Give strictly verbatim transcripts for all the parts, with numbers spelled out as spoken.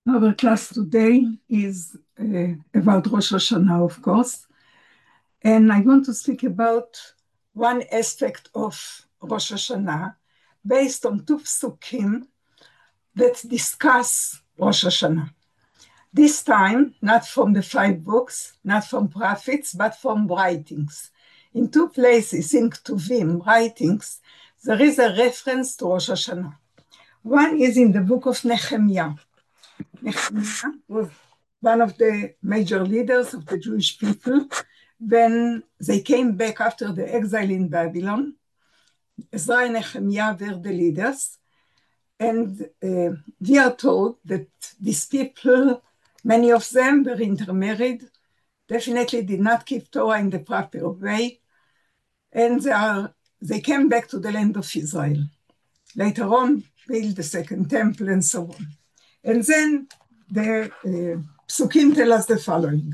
Our class today is uh, about Rosh Hashanah, of course, and I want to speak about one aspect of Rosh Hashanah based on two psukim that discuss Rosh Hashanah. This time, not from the five books, not from prophets, but from writings. In two places in Ketuvim, writings, there is a reference to Rosh Hashanah. One is in the book of Nehemiah. Nehemiah was one of the major leaders of the Jewish people when they came back after the exile in Babylon. Ezra and Nehemiah were the leaders, and uh, we are told that these people, many of them were intermarried, definitely did not keep Torah in the proper way, and they, are, they came back to the land of Israel. Later on, built the second temple and so on. And then the uh, psukim tell us the following.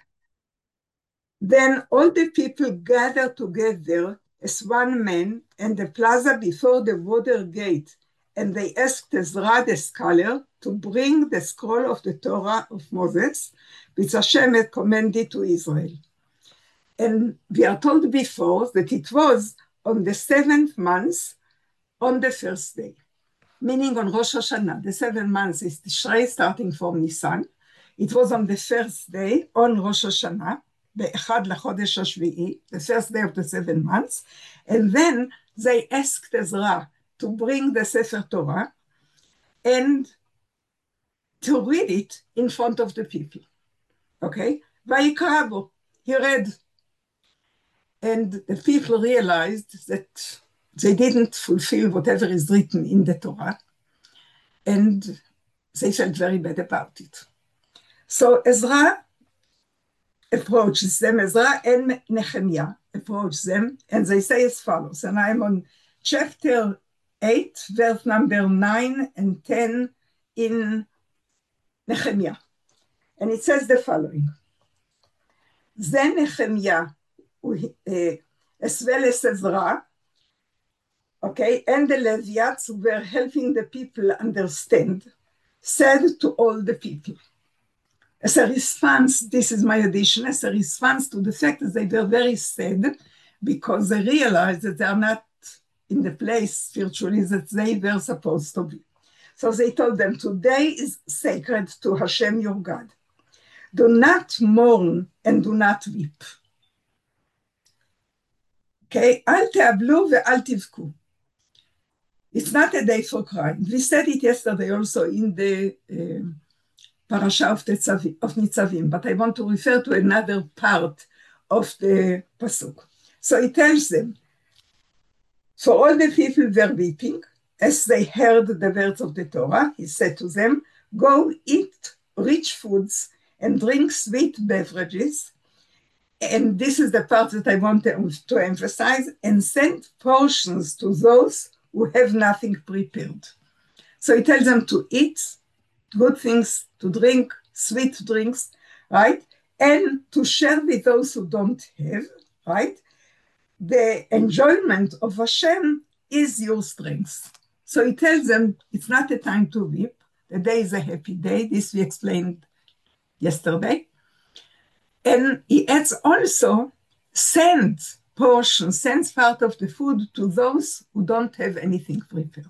Then all the people gathered together as one man in the plaza before the water gate, and they asked Ezra the scholar to bring the scroll of the Torah of Moses, which Hashem had commanded to Israel. And we are told before that it was on the seventh month, on the first day, meaning on Rosh Hashanah. The seven months is Tishrei, starting from Nisan. It was on the first day, on Rosh Hashanah, Be'echad LaChodesh HaShvi'i, the first day of the seven months. And then they asked Ezra to bring the Sefer Torah and to read it in front of the people. Okay? Vayikra bo, he read. And the people realized that they didn't fulfill whatever is written in the Torah, and they felt very bad about it. So Ezra approaches them, Ezra and Nehemiah approach them, and they say as follows, and I'm on chapter eight, verse number nine and ten in Nehemiah. And it says the following, Then Nehemiah, as well as Ezra, okay, and the Levites who were helping the people understand, said to all the people, as a response, this is my addition, as a response to the fact that they were very sad because they realized that they are not in the place spiritually that they were supposed to be. So they told them, today is sacred to Hashem your God. Do not mourn and do not weep. Okay, אל תאבלו ואל תבכו. It's not a day for crying. We said it yesterday also in the uh, parasha of, the of Nitzavim, but I want to refer to another part of the pasuk. So it tells them, for all the people were weeping, as they heard the words of the Torah, he said to them, go eat rich foods and drink sweet beverages, and this is the part that I want to, to emphasize, and send portions to those who have nothing prepared. So he tells them to eat good things, to drink sweet drinks, right? And to share with those who don't have, right? The enjoyment of Hashem is your strength. So he tells them it's not a time to weep. The day is a happy day. This we explained yesterday. And he adds also, send portion, sends part of the food to those who don't have anything prepared.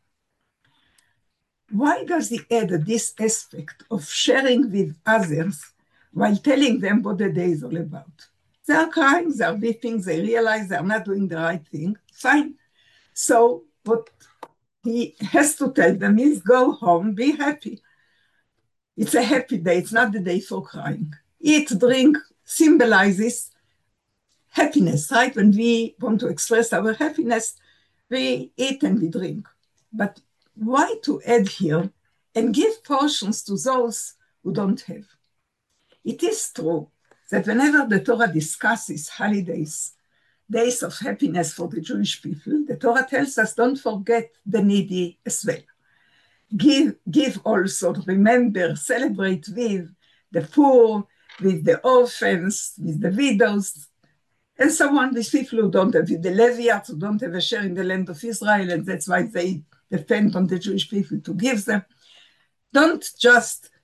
Why does he add this aspect of sharing with others while telling them what the day is all about? They are crying, they are weeping, they realize they are not doing the right thing. Fine. So what he has to tell them is go home, be happy. It's a happy day, it's not the day for crying. Eat, drink, symbolizes happiness, right? When we want to express our happiness, we eat and we drink. But why to add here and give portions to those who don't have? It is true that whenever the Torah discusses holidays, days of happiness for the Jewish people, the Torah tells us don't forget the needy as well. Give, give also, remember, celebrate with the poor, with the orphans, with the widows, and so on, these people who don't have, with the Levites who don't have a share in the land of Israel, and that's why they depend on the Jewish people to give them. Don't just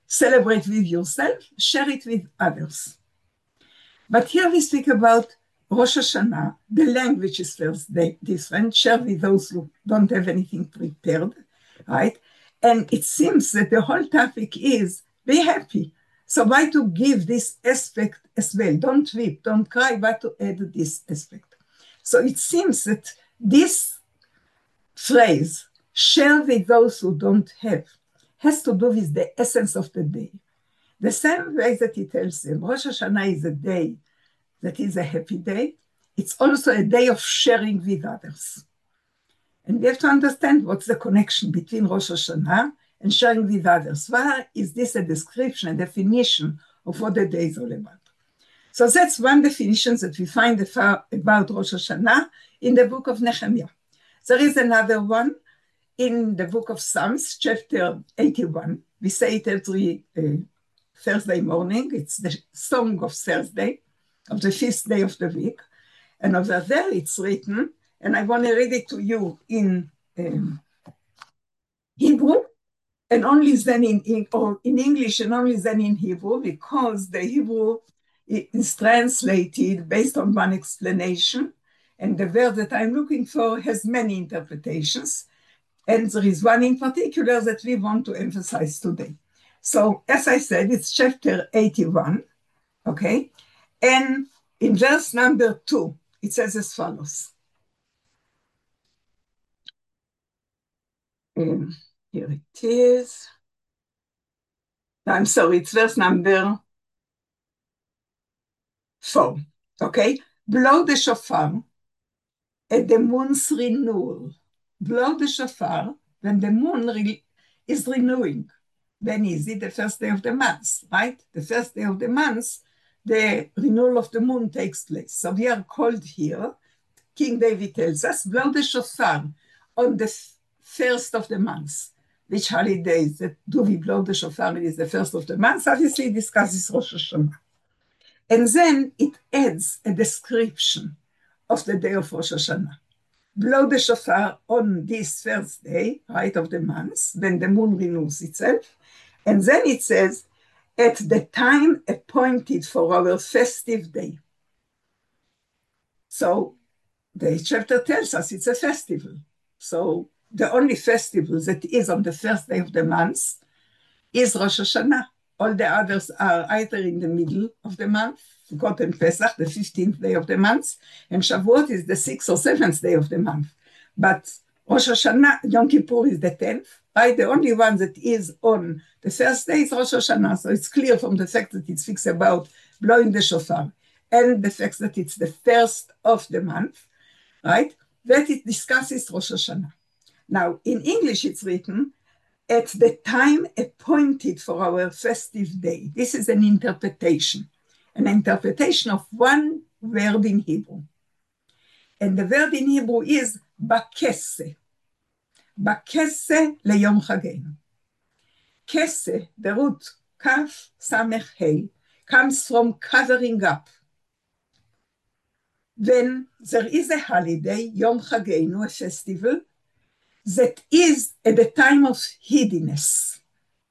celebrate with yourself, share it with others. But here we speak about Rosh Hashanah. The language is first different, share with those who don't have anything prepared, right? And it seems that the whole topic is be happy. So why to give this aspect as well? Don't weep, don't cry, but to add this aspect. So it seems that this phrase, share with those who don't have, has to do with the essence of the day. The same way that he tells them, Rosh Hashanah is a day that is a happy day. It's also a day of sharing with others. And we have to understand what's the connection between Rosh Hashanah and sharing with others. Why is this a description, a definition of what the day is all about? So that's one definition that we find about Rosh Hashanah in the book of Nehemiah. There is another one in the book of Psalms, chapter eighty-one. We say it every uh, Thursday morning. It's the song of Thursday, of the fifth day of the week. And over there it's written, and I want to read it to you in um, Hebrew, and only then in, in, or in English, and only then in Hebrew, because the Hebrew is translated based on one explanation, and the word that I'm looking for has many interpretations, and there is one in particular that we want to emphasize today. So, as I said, it's chapter eighty-one, okay? And in verse number two, it says as follows. Um, here it is. I'm sorry, it's verse number four, okay? Blow the shofar at the moon's renewal. Blow the shofar when the moon re- is renewing. When is it? The first day of the month, right? The first day of the month, the renewal of the moon takes place. So we are called here, King David tells us, blow the shofar on the f- first of the month. Which holidays that do we blow the shofar? It is the first of the month. Obviously, it discusses Rosh Hashanah. And then it adds a description of the day of Rosh Hashanah. Blow the shofar on this first day, right, of the month, when the moon renews itself. And then it says, at the time appointed for our festive day. So the chapter tells us it's a festival. So the only festival that is on the first day of the month is Rosh Hashanah. All the others are either in the middle of the month, Sukkot and Pesach, the fifteenth day of the month, and Shavuot is the sixth or seventh day of the month. But Rosh Hashanah, Yom Kippur is the tenth, right? The only one that is on the first day is Rosh Hashanah. So it's clear from the fact that it speaks about blowing the shofar and the fact that it's the first of the month, right? That it discusses Rosh Hashanah. Now, in English, it's written, at the time appointed for our festive day. This is an interpretation, an interpretation of one word in Hebrew. And the word in Hebrew is bakese. Bakese leyom chagenu. Kese, the root kaf samech hey, comes from covering up. When there is a holiday, Yom Chagenu, a festival, that is at the time of hiddenness.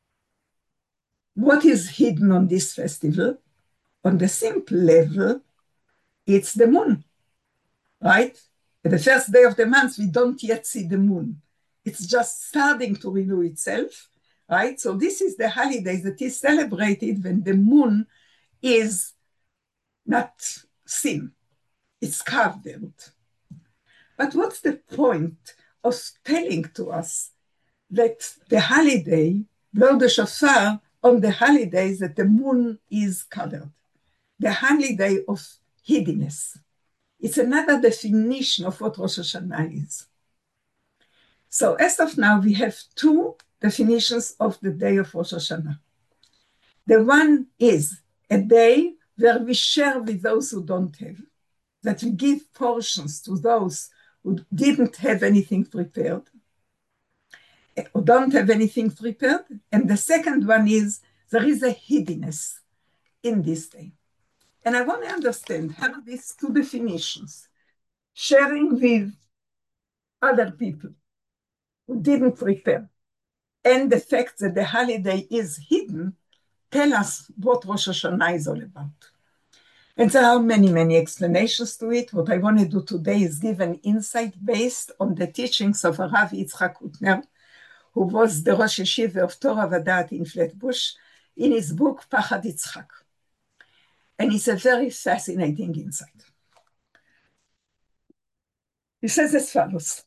What is hidden on this festival? On the simple level, it's the moon, right? At the first day of the month, we don't yet see the moon. It's just starting to renew itself, right? So this is the holiday that is celebrated when the moon is not seen. It's covered. But what's the point of telling to us that the holiday, blow the shofar on the holidays that the moon is covered? The holiday of hiddenness. It's another definition of what Rosh Hashanah is. So as of now, we have two definitions of the day of Rosh Hashanah. The one is a day where we share with those who don't have, that we give portions to those who didn't have anything prepared, or don't have anything prepared. And the second one is there is a hiddenness in this day. And I want to understand how these two definitions, sharing with other people who didn't prepare, and the fact that the holiday is hidden, tell us what Rosh Hashanah is all about. And there are many, many explanations to it. What I want to do today is give an insight based on the teachings of Rav Yitzchak Hutner, who was the Rosh Yeshiva of Torah Vadat in Flatbush, in his book, Pachad Yitzchak. And it's a very fascinating insight. He says as follows.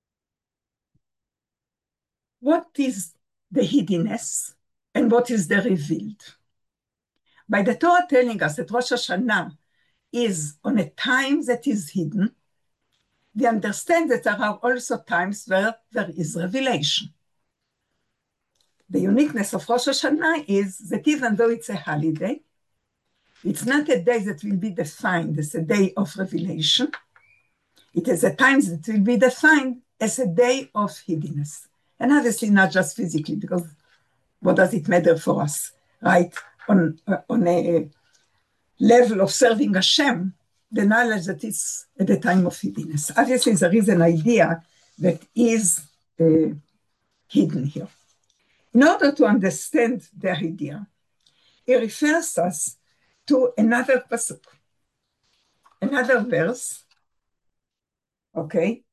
What is the hiddenness and what is the revealed? By the Torah telling us that Rosh Hashanah is on a time that is hidden, we understand that there are also times where there is revelation. The uniqueness of Rosh Hashanah is that even though it's a holiday, it's not a day that will be defined as a day of revelation. It is a time that will be defined as a day of hiddenness. And obviously not just physically, because what does it matter for us, right? On, uh, on a level of serving Hashem, the knowledge that it's at the time of hiddenness. Obviously, there is an idea that is uh, hidden here. In order to understand the idea, it refers us to another pasuk, another verse, okay?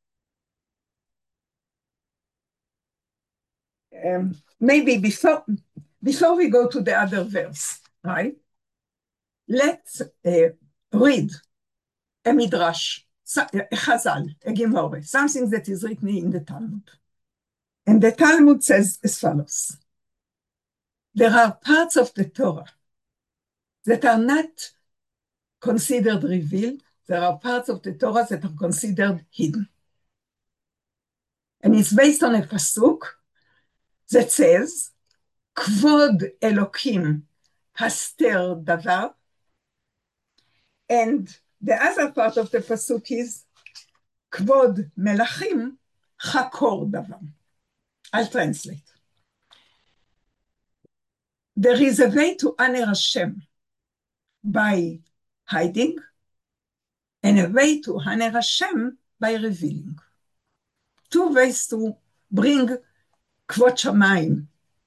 Um, maybe before, before we go to the other verse, right? Let's uh, read a midrash, a chazal, a gemara, something that is written in the Talmud. And the Talmud says as follows. There are parts of the Torah that are not considered revealed. There are parts of the Torah that are considered hidden. And it's based on a pasuk that says, Kvod Elokim haster davar. And the other part of the pasuk is, Kvod Melachim chakor davar. I'll translate. There is a way to honor Hashem by hiding, and a way to honor Hashem by revealing. Two ways to bring Kvod Shamayim,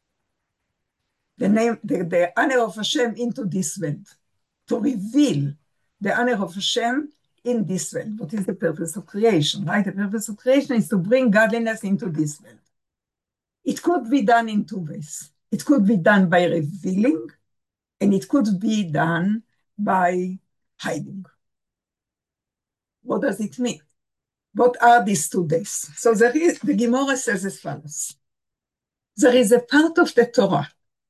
the name, the, the honor of Hashem into this world, to reveal the honor of Hashem in this world. What is the purpose of creation, right? The purpose of creation is to bring godliness into this world. It could be done in two ways. It could be done by revealing, and it could be done by hiding. What does it mean? What are these two days? So there is, the Gemara says as follows. There is a part of the Torah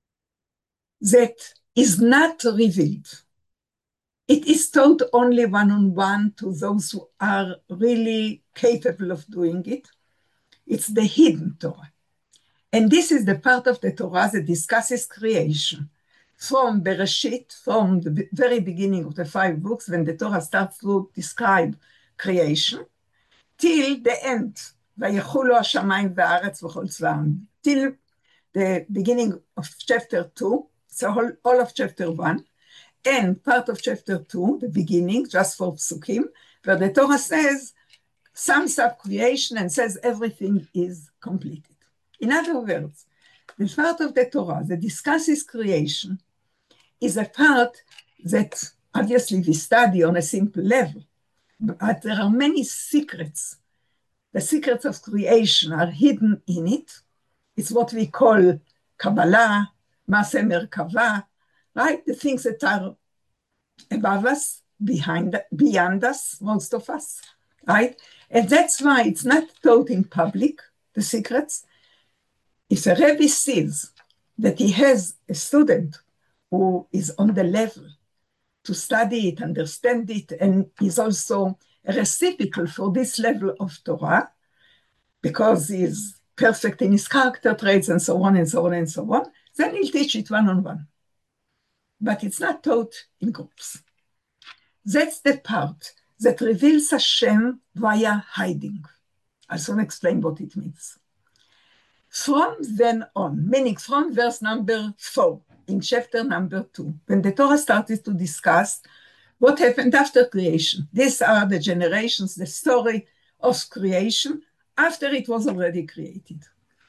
that is not revealed. It is taught only one-on-one to those who are really capable of doing it. It's the hidden Torah. And this is the part of the Torah that discusses creation. From Bereshit, from the very beginning of the five books, when the Torah starts to describe creation, till the end, Vayechulu hashamayim va'aretz v'chol tzva'am, till the beginning of chapter two, so all, all of chapter one, and part of chapter two, the beginning, just for psukim, where the Torah says, sums up creation and says everything is completed. In other words, the part of the Torah that discusses creation is a part that obviously we study on a simple level, but there are many secrets. The secrets of creation are hidden in it. It's what we call Kabbalah, Maaseh Merkava, right? The things that are above us, behind, beyond us, most of us, right? And that's why it's not taught in public, the secrets. If a Rebbe sees that he has a student who is on the level to study it, understand it, and is also a reciprocal for this level of Torah, because he is perfect in his character traits and so on and so on and so on, then he'll teach it one-on-one. But it's not taught in groups. That's the part that reveals Hashem via hiding. I'll soon explain what it means. From then on, meaning from verse number four, in chapter number two, when the Torah started to discuss what happened after creation. These are the generations, the story of creation after it was already created.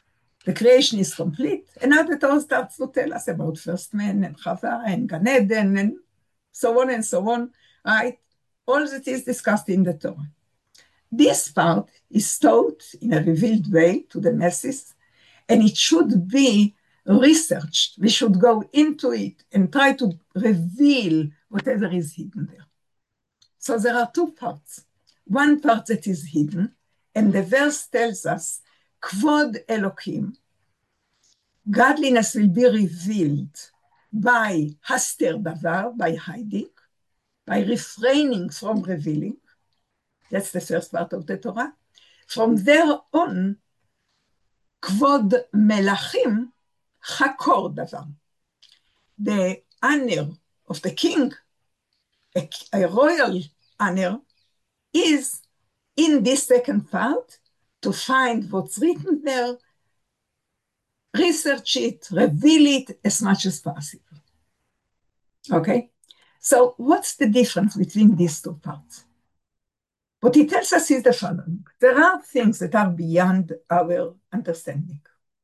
the creation is complete, and now the Torah starts to tell us about first man and Chava and Gan Eden and so on and so on, right? All that is discussed in the Torah. This part is taught in a revealed way to the masses, and it should be researched. We should go into it and try to reveal whatever is hidden there. So there are two parts. One part that is hidden, and the verse tells us, Kvod Elokim, godliness will be revealed by haster davar, by hiding, by refraining from revealing. That's the first part of the Torah. From there on, Kvod Melachim, Chakor davar. The honor of the king, a, a royal honor, is in this second part to find what's written there, research it, reveal it as much as possible. Okay? So what's the difference between these two parts? What it tells us is the following. There are things that are beyond our understanding,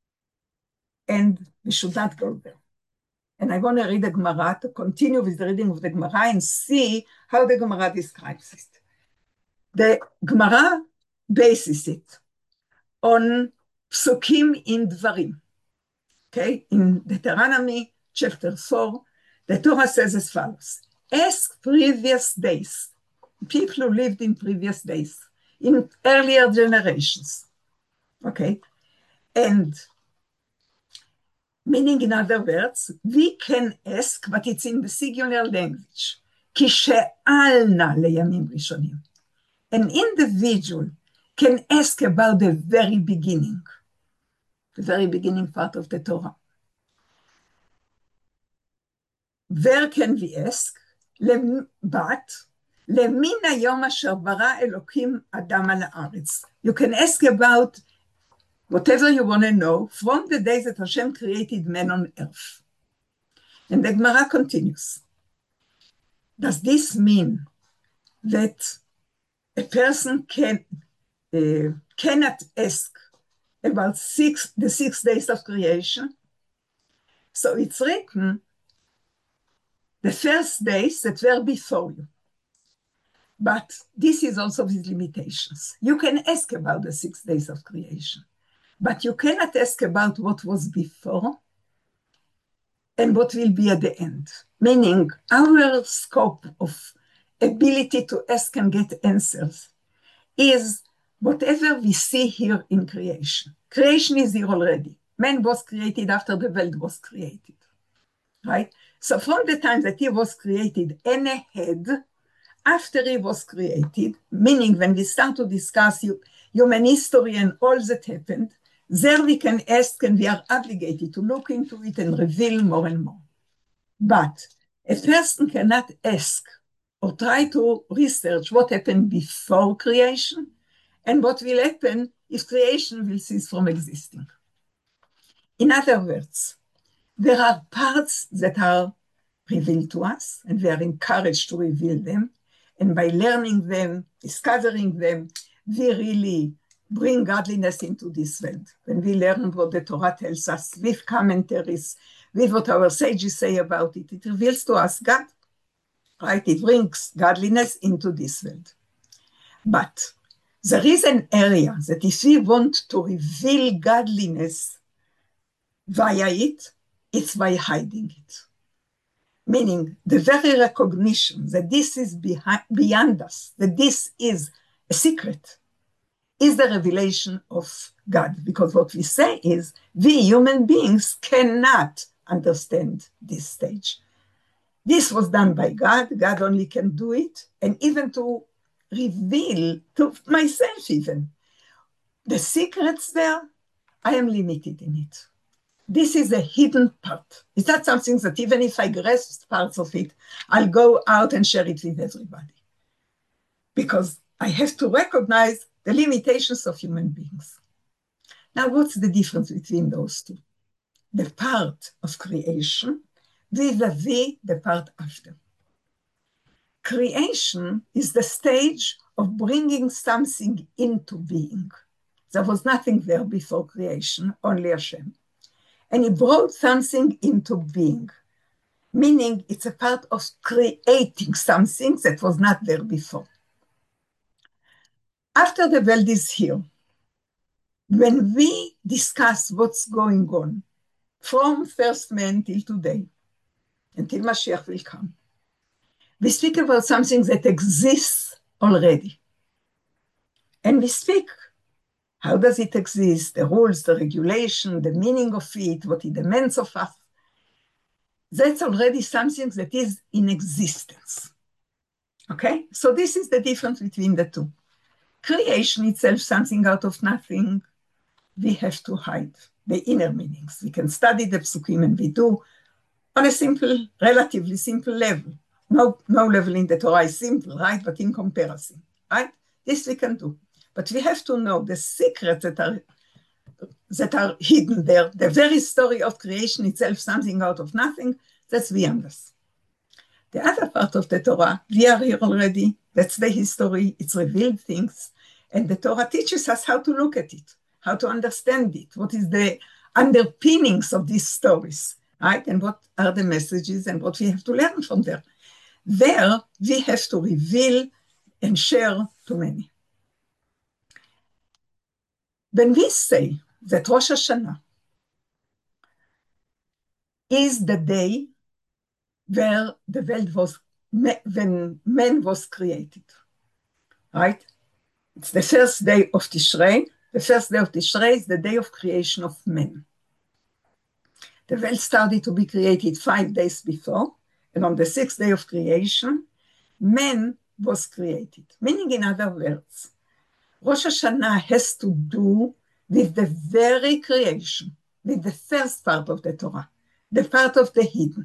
and we should not go there. And I want to read the Gemara, to continue with the reading of the Gemara and see how the Gemara describes it. The Gemara bases it on psukim in Dvarim. Okay, in Deuteronomy chapter four, the Torah says as follows: ask previous days, people who lived in previous days, in earlier generations. Okay, and meaning, in other words, we can ask, but it's in the singular language. כי שאלנה לימים ראשונים. An individual can ask about the very beginning, the very beginning part of the Torah. Where can we ask? But, למין היום אשר ברא אלוקים אדם על הארץ. You can ask about whatever you want to know from the day that Hashem created man on earth. And the Gemara continues. Does this mean that a person can, uh, cannot ask about six, the six days of creation? So it's written, the first days that were before you. But this is also with limitations. You can ask about the six days of creation, but you cannot ask about what was before and what will be at the end. Meaning, our scope of ability to ask and get answers is whatever we see here in creation. Creation is here already. Man was created after the world was created, right? So from the time that he was created and ahead, after he was created, meaning when we start to discuss human history and all that happened, there we can ask and we are obligated to look into it and reveal more and more. But a person cannot ask or try to research what happened before creation and what will happen if creation will cease from existing. In other words, there are parts that are revealed to us and we are encouraged to reveal them. And by learning them, discovering them, we really bring godliness into this world. When we learn what the Torah tells us, with commentaries, with what our sages say about it, it reveals to us God, right? It brings godliness into this world. But there is an area that if we want to reveal godliness via it, it's by hiding it. Meaning the very recognition that this is behind, beyond us, that this is a secret, is the revelation of God. Because what we say is, we human beings cannot understand this stage. This was done by God. God only can do it. And even to reveal to myself even the secrets there, I am limited in it. This is a hidden part. It's not something that even if I grasp parts of it, I'll go out and share it with everybody. Because I have to recognize the limitations of human beings. Now, what's the difference between those two? The part of creation vis-a-vis the part after. Creation is the stage of bringing something into being. There was nothing there before creation, only Hashem. And he brought something into being, meaning it's a part of creating something that was not there before. After the world is here, when we discuss what's going on, from first man till today, until Mashiach will come, we speak about something that exists already. And we speak, how does it exist, the rules, the regulation, the meaning of it, what it demands of us. That's already something that is in existence. Okay? So this is the difference between the two. Creation itself, something out of nothing, we have to hide the inner meanings. We can study the psukim, and we do on a simple, relatively simple level. No, no level in the Torah is simple, right? But in comparison, right? This we can do. But we have to know the secrets that are, that are hidden there. The very story of creation itself, something out of nothing, that's beyond us. The other part of the Torah, we are here already. That's the history. It's revealed things. And the Torah teaches us how to look at it, how to understand it, what is the underpinnings of these stories, right? And what are the messages and what we have to learn from there. There, we have to reveal and share to many. When we say that Rosh Hashanah is the day where the world was, when man was created, right? It's the first day of Tishrei. The first day of Tishrei is the day of creation of man. The world started to be created five days before, and on the sixth day of creation, man was created. Meaning, in other words, Rosh Hashanah has to do with the very creation, with the first part of the Torah, the part of the hidden.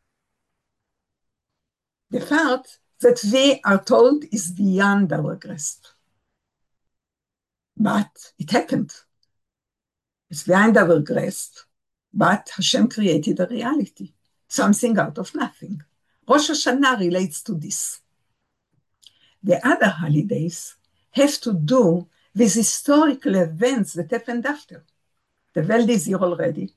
The part that we are told is beyond our grasp. But it happened. It's behind our grasp, but Hashem created a reality, something out of nothing. Rosh Hashanah relates to this. The other holidays have to do with historical events that happened after. The world is here already.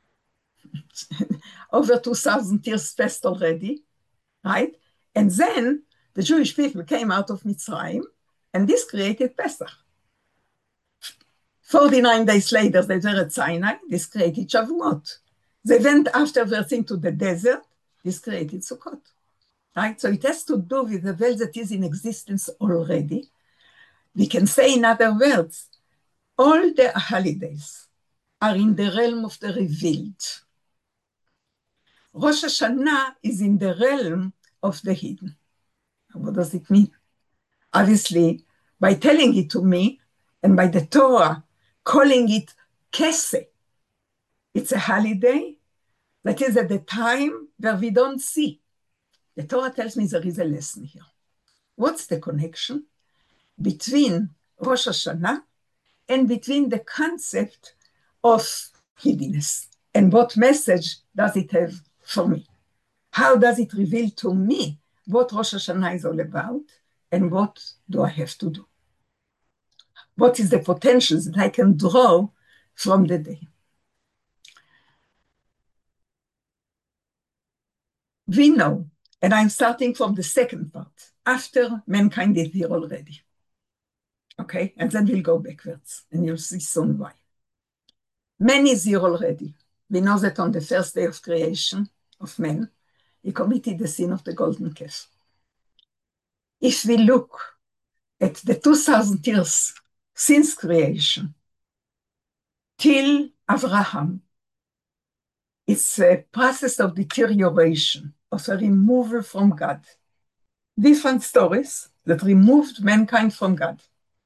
Over two thousand years passed already, right? And then the Jewish people came out of Mitzrayim, and this created Pesach. forty-nine days later, they were at Sinai, this created Shavuot. They went afterwards into the desert, this created Sukkot. Right? So it has to do with the world that is in existence already. We can say, in other words, all the holidays are in the realm of the revealed. Rosh Hashanah is in the realm of the hidden. What does it mean? Obviously, by telling it to me, and by the Torah calling it Keseh, it's a holiday that is at the time where we don't see. The Torah tells me there is a lesson here. What's the connection between Rosh Hashanah and between the concept of hiddenness? And what message does it have for me? How does it reveal to me what Rosh Hashanah is all about, and what do I have to do? What is the potential that I can draw from the day? We know, and I'm starting from the second part, after mankind is here already. Okay, and then we'll go backwards, and you'll see soon why. Man is here already. We know that on the first day of creation of man, he committed the sin of the golden calf. If we look at the two thousand years since creation till Abraham, it's a process of deterioration, of a removal from God. Different stories that removed mankind from God.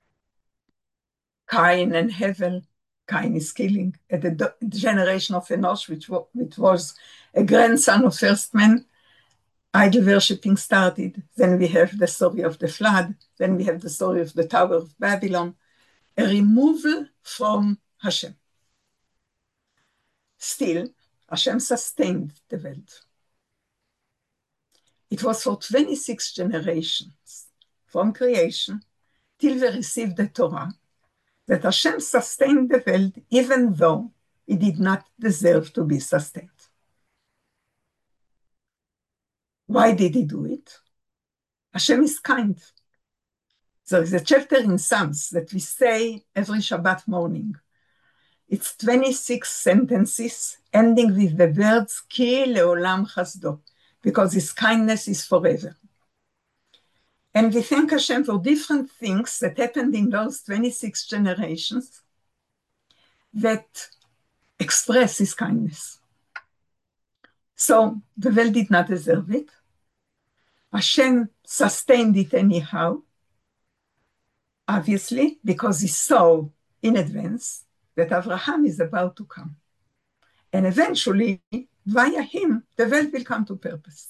Cain and Hevel. Cain is killing at the generation of Enosh, which, which was a grandson of first man. Idol worshipping started. Then we have the story of the flood. Then we have the story of the Tower of Babylon. A removal from Hashem. Still, Hashem sustained the world. It was for twenty-six generations, from creation till we received the Torah, that Hashem sustained the world even though it did not deserve to be sustained. Why did he do it? Hashem is kind. There is a chapter in Psalms that we say every Shabbat morning. It's twenty-six sentences ending with the words Ki leolam chasdo, because his kindness is forever. And we thank Hashem for different things that happened in those twenty-six generations that express his kindness. So the world did not deserve it. Hashem sustained it anyhow, obviously, because he saw in advance that Abraham is about to come. And eventually, via him, the world will come to purpose.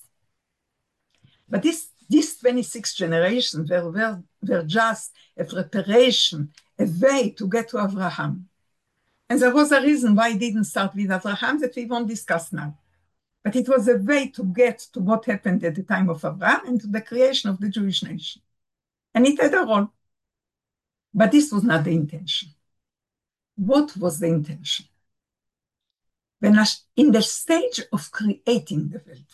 But this, these twenty-six generations were, were, were just a preparation, a way to get to Abraham. And there was a reason why it didn't start with Abraham that we won't discuss now. But it was a way to get to what happened at the time of Abraham and to the creation of the Jewish nation. And it had a role. But this was not the intention. What was the intention? When in the stage of creating the world,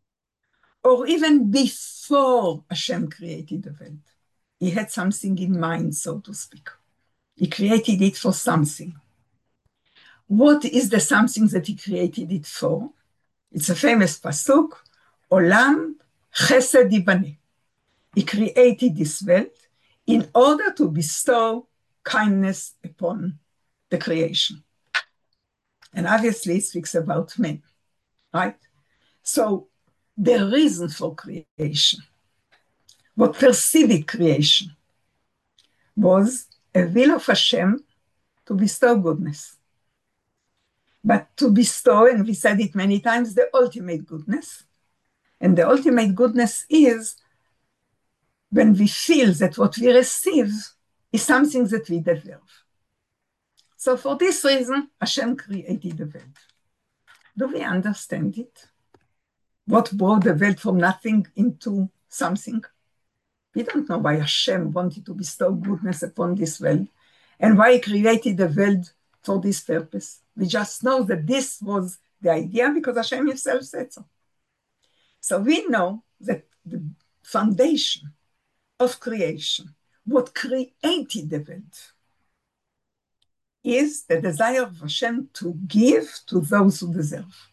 or even before Hashem created the world, he had something in mind, so to speak. He created it for something. What is the something that he created it for? It's a famous pasuk, Olam Chesed Yibaneh. He created this world in order to bestow kindness upon the creation. And obviously it speaks about men, right? So the reason for creation, what preceded creation, was a will of Hashem to bestow goodness. But to bestow, and we said it many times, the ultimate goodness. And the ultimate goodness is when we feel that what we receive is something that we deserve. So for this reason, Hashem created the world. Do we understand it? What brought the world from nothing into something? We don't know why Hashem wanted to bestow goodness upon this world and why he created the world for this purpose. We just know that this was the idea because Hashem himself said so. So we know that the foundation of creation, what created the world, is the desire of Hashem to give to those who deserve.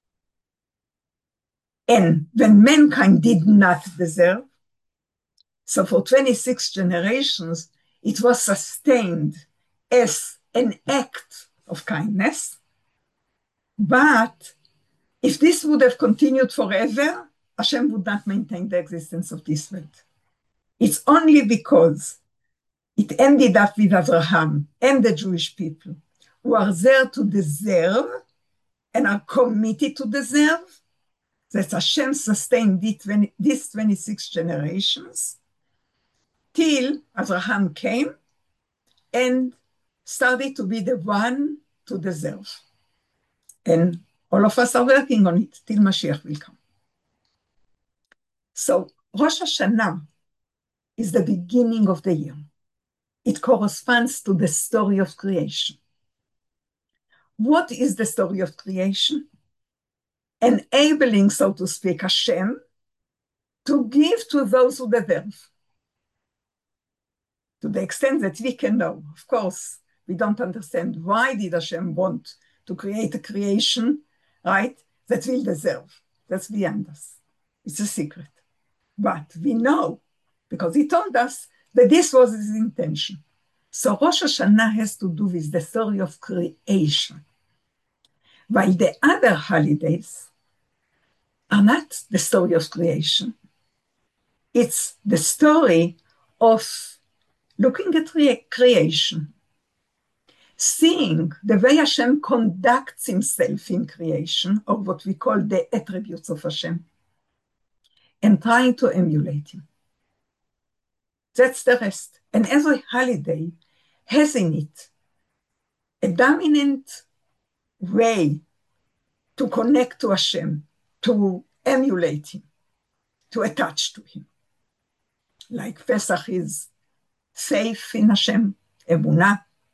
And when mankind did not deserve, so for twenty-six generations, it was sustained as an act of kindness. But if this would have continued forever, Hashem would not maintain the existence of this world. It's only because it ended up with Abraham and the Jewish people who are there to deserve and are committed to deserve that Hashem sustained these twenty-six generations till Abraham came and started to be the one to deserve. And all of us are working on it till Mashiach will come. So Rosh Hashanah is the beginning of the year. It corresponds to the story of creation. What is the story of creation? Enabling, so to speak, Hashem to give to those who deserve. To the extent that we can know. Of course, we don't understand why did Hashem want to create a creation, right, that will deserve. That's beyond us. It's a secret. But we know, because he told us that this was his intention. So Rosh Hashanah has to do with the story of creation. While the other holidays are not the story of creation. It's the story of looking at re- creation, seeing the way Hashem conducts himself in creation, or what we call the attributes of Hashem, and trying to emulate him. That's the rest. And every holiday has in it a dominant way to connect to Hashem, to emulate him, to attach to him. Like Pesach is faith in Hashem, emunah,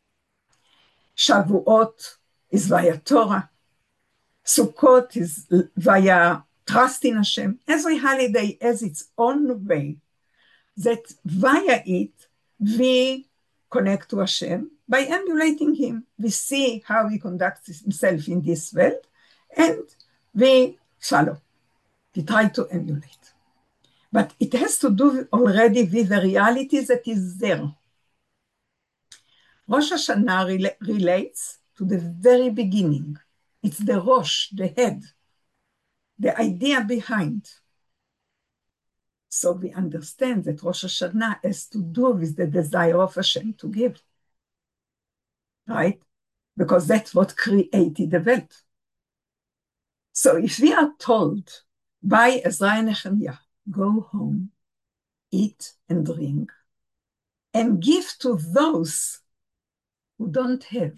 Shavuot is via Torah. Sukkot is via trust in Hashem. Every holiday has its own way that via it we connect to Hashem by emulating him. We see how he conducts himself in this world and we follow. We try to emulate. But it has to do already with the reality that is there. Rosh Hashanah rela- relates to the very beginning. It's the Rosh, the head, the idea behind. So we understand that Rosh Hashanah has to do with the desire of Hashem to give, right? Because that's what created the world. So if we are told by Ezra and Nehemiah, go home, eat and drink, and give to those who don't have,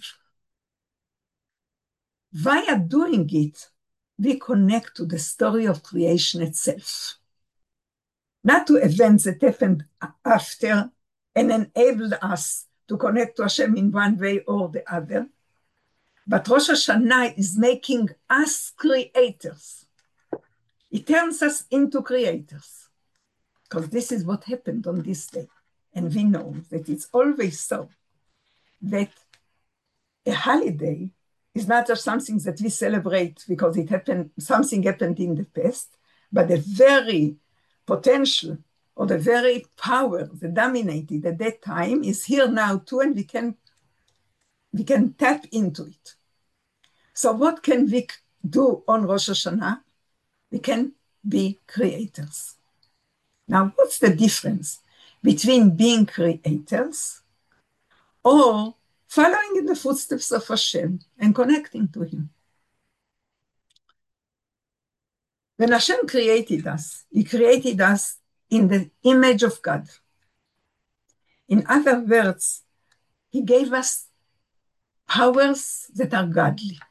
via doing it, we connect to the story of creation itself. Not to events that happened after and enabled us to connect to Hashem in one way or the other. But Rosh Hashanah is making us creators. It turns us into creators. Because this is what happened on this day. And we know that it's always so. That a holiday is not just something that we celebrate because it happened, something happened in the past, but the very potential or the very power that dominated at that time is here now too, and we can, we can tap into it. So what can we do on Rosh Hashanah? We can be creators. Now, what's the difference between being creators or following in the footsteps of Hashem and connecting to him? When Hashem created us, he created us in the image of God. In other words, he gave us powers that are godly.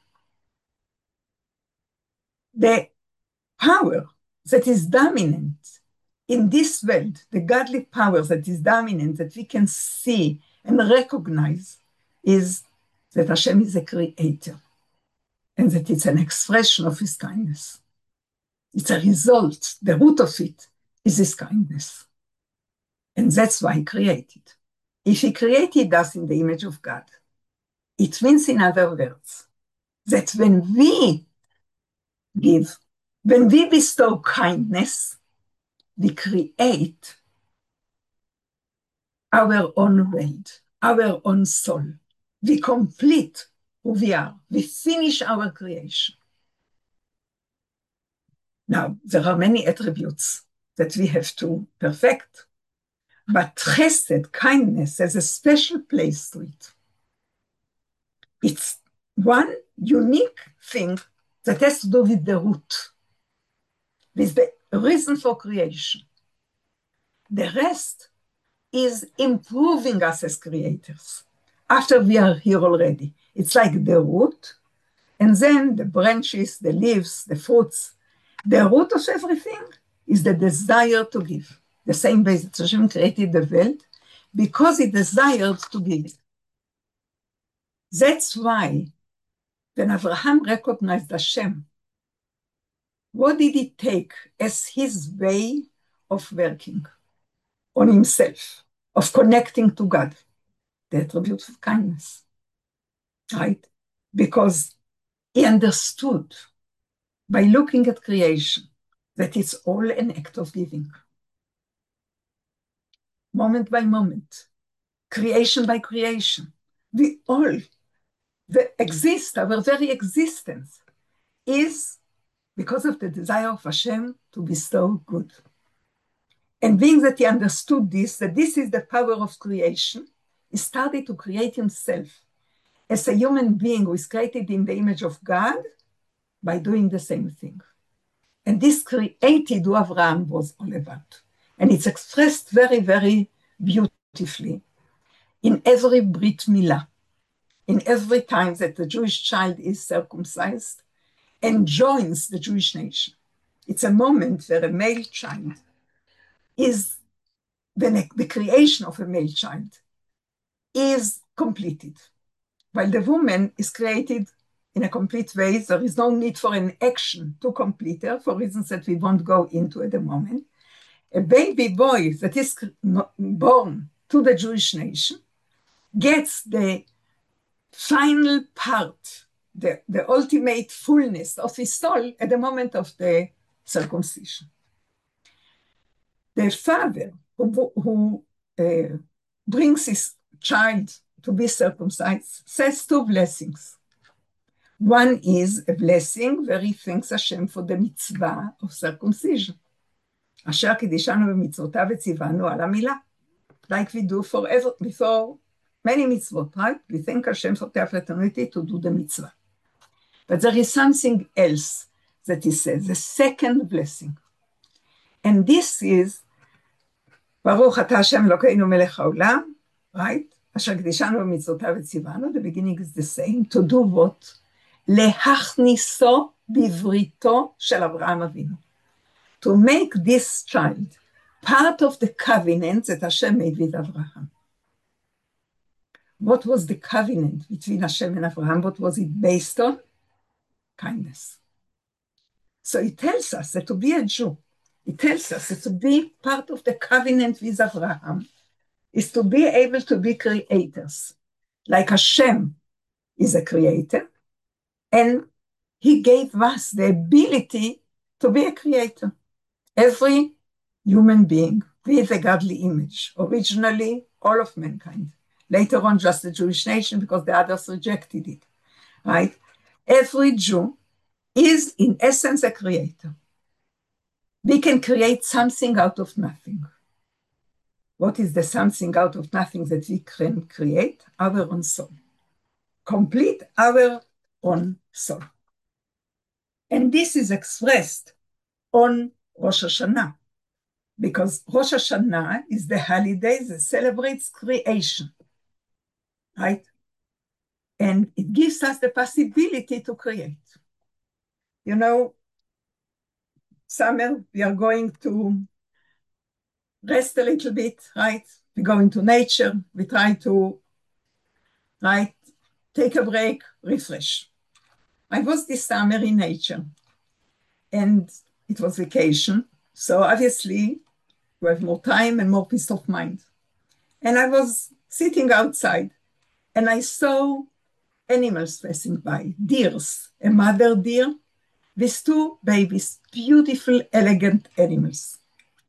The power that is dominant in this world, the godly power that is dominant, that we can see and recognize, is that Hashem is a creator and that it's an expression of his kindness. It's a result. The root of it is his kindness. And that's why he created. If he created us in the image of God, it means, in other words, that when we give, when we bestow kindness, we create our own world, our own soul. We complete who we are. We finish our creation. Now, there are many attributes that we have to perfect, but chesed, kindness, has a special place to it. It's one unique thing that has to do with the root, with the reason for creation. The rest is improving us as creators after we are here already. It's like the root, and then the branches, the leaves, the fruits. The root of everything is the desire to give. The same way that Hashem created the world, because he desired to give. That's why when Abraham recognized Hashem, what did he take as his way of working on himself, of connecting to God? The attribute of kindness, right? Because he understood by looking at creation that it's all an act of giving. Moment by moment, creation by creation, we all the exist, our very existence is because of the desire of Hashem to bestow good. And being that he understood this, that this is the power of creation, he started to create himself as a human being who is created in the image of God by doing the same thing. And this created who Avraham was all about. And it's expressed very, very beautifully in every Brit Milah, in every time that the Jewish child is circumcised and joins the Jewish nation. It's a moment where a male child is, the, the creation of a male child is completed. while the woman is created in a complete way. There is no need for an action to complete her for reasons that we won't go into at the moment. A baby boy that is born to the Jewish nation gets the final part, the, the ultimate fullness of his soul at the moment of the circumcision. The father who, who uh, brings his child to be circumcised says two blessings. One is a blessing where he thanks Hashem for the mitzvah of circumcision. אשר קידישנו במצוותיו וציוונו על המילה. Like we do forever, before many mitzvot, right? We thank Hashem for the opportunity to do the mitzvah. But there is something else that he says, the second blessing. And this is, ברוך אתה השם אלוקינו מלך העולם, right? אשר קידישנו במצוותיו וציוונו, the beginning is the same, to do what? להכניסו בבריתו של אברהם אבינו. To make this child part of the covenant that Hashem made with Abraham. What was the covenant between Hashem and Abraham? What was it based on? Kindness. So it tells us that to be a Jew, it tells us that to be part of the covenant with Abraham is to be able to be creators. Like Hashem is a creator, and he gave us the ability to be a creator. Every human being with a godly image, originally all of mankind, later on just the Jewish nation because the others rejected it, right? Every Jew is in essence a creator. We can create something out of nothing. What is the something out of nothing that we can create? Our own soul. Complete our own soul. And this is expressed on Rosh Hashanah, because Rosh Hashanah is the holiday that celebrates creation, right? And it gives us the possibility to create. You know, summer, we are going to rest a little bit, right? We go into nature, we try to, right, take a break, refresh. I was this summer in nature, and it was vacation, so obviously you have more time and more peace of mind. And I was sitting outside, and I saw animals passing by, deers, a mother deer with two babies, beautiful, elegant animals.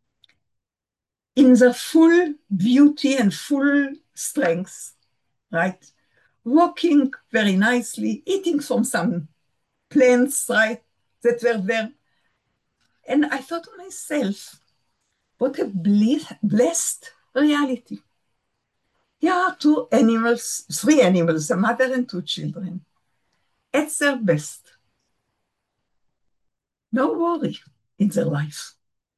In their full beauty and full strength, right? Walking very nicely, eating from some plants, right, that were there. And I thought to myself, what a blessed reality. Here are two animals, three animals, a mother and two children, at their best. No worry in their life.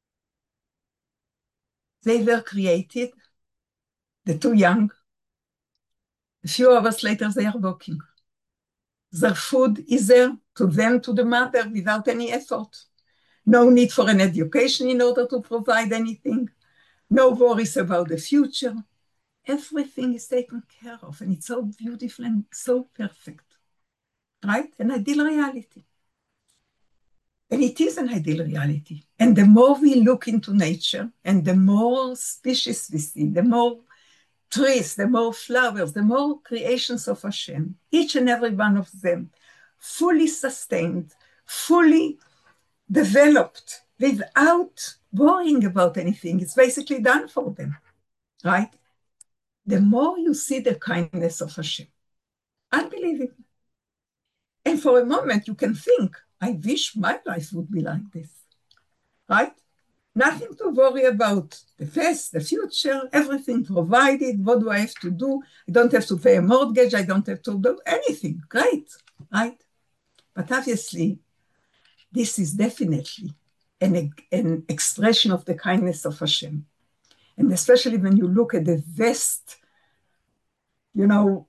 They were created, the two young. A few hours later, they are walking. Their food is there to them, to the mother, without any effort. No need for an education in order to provide anything. No worries about the future. Everything is taken care of, and it's so beautiful and so perfect, right? An ideal reality. And it is an ideal reality. And the more we look into nature, and the more species we see, the more trees, the more flowers, the more creations of Hashem, each and every one of them, fully sustained, fully developed, without worrying about anything. It's basically done for them, right? The more you see the kindness of Hashem, unbelievable. And for a moment you can think, I wish my life would be like this, right? Nothing to worry about, the past, the future, everything provided. What do I have to do? I don't have to pay a mortgage. I don't have to do anything. Great, right? But obviously, this is definitely an, an expression of the kindness of Hashem. And especially when you look at the vast, you know,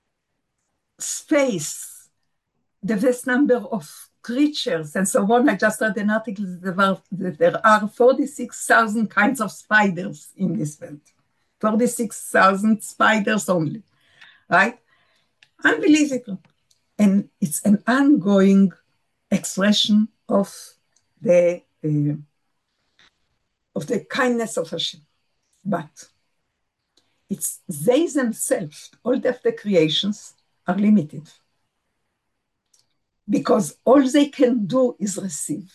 space, the vast number of creatures and so on. I just read an article that there are forty-six thousand kinds of spiders in this world. forty-six thousand spiders only, right? Unbelievable. And it's an ongoing expression of the, uh, of the kindness of Hashem. But it's they themselves, all of the creations, are limited. Because all they can do is receive.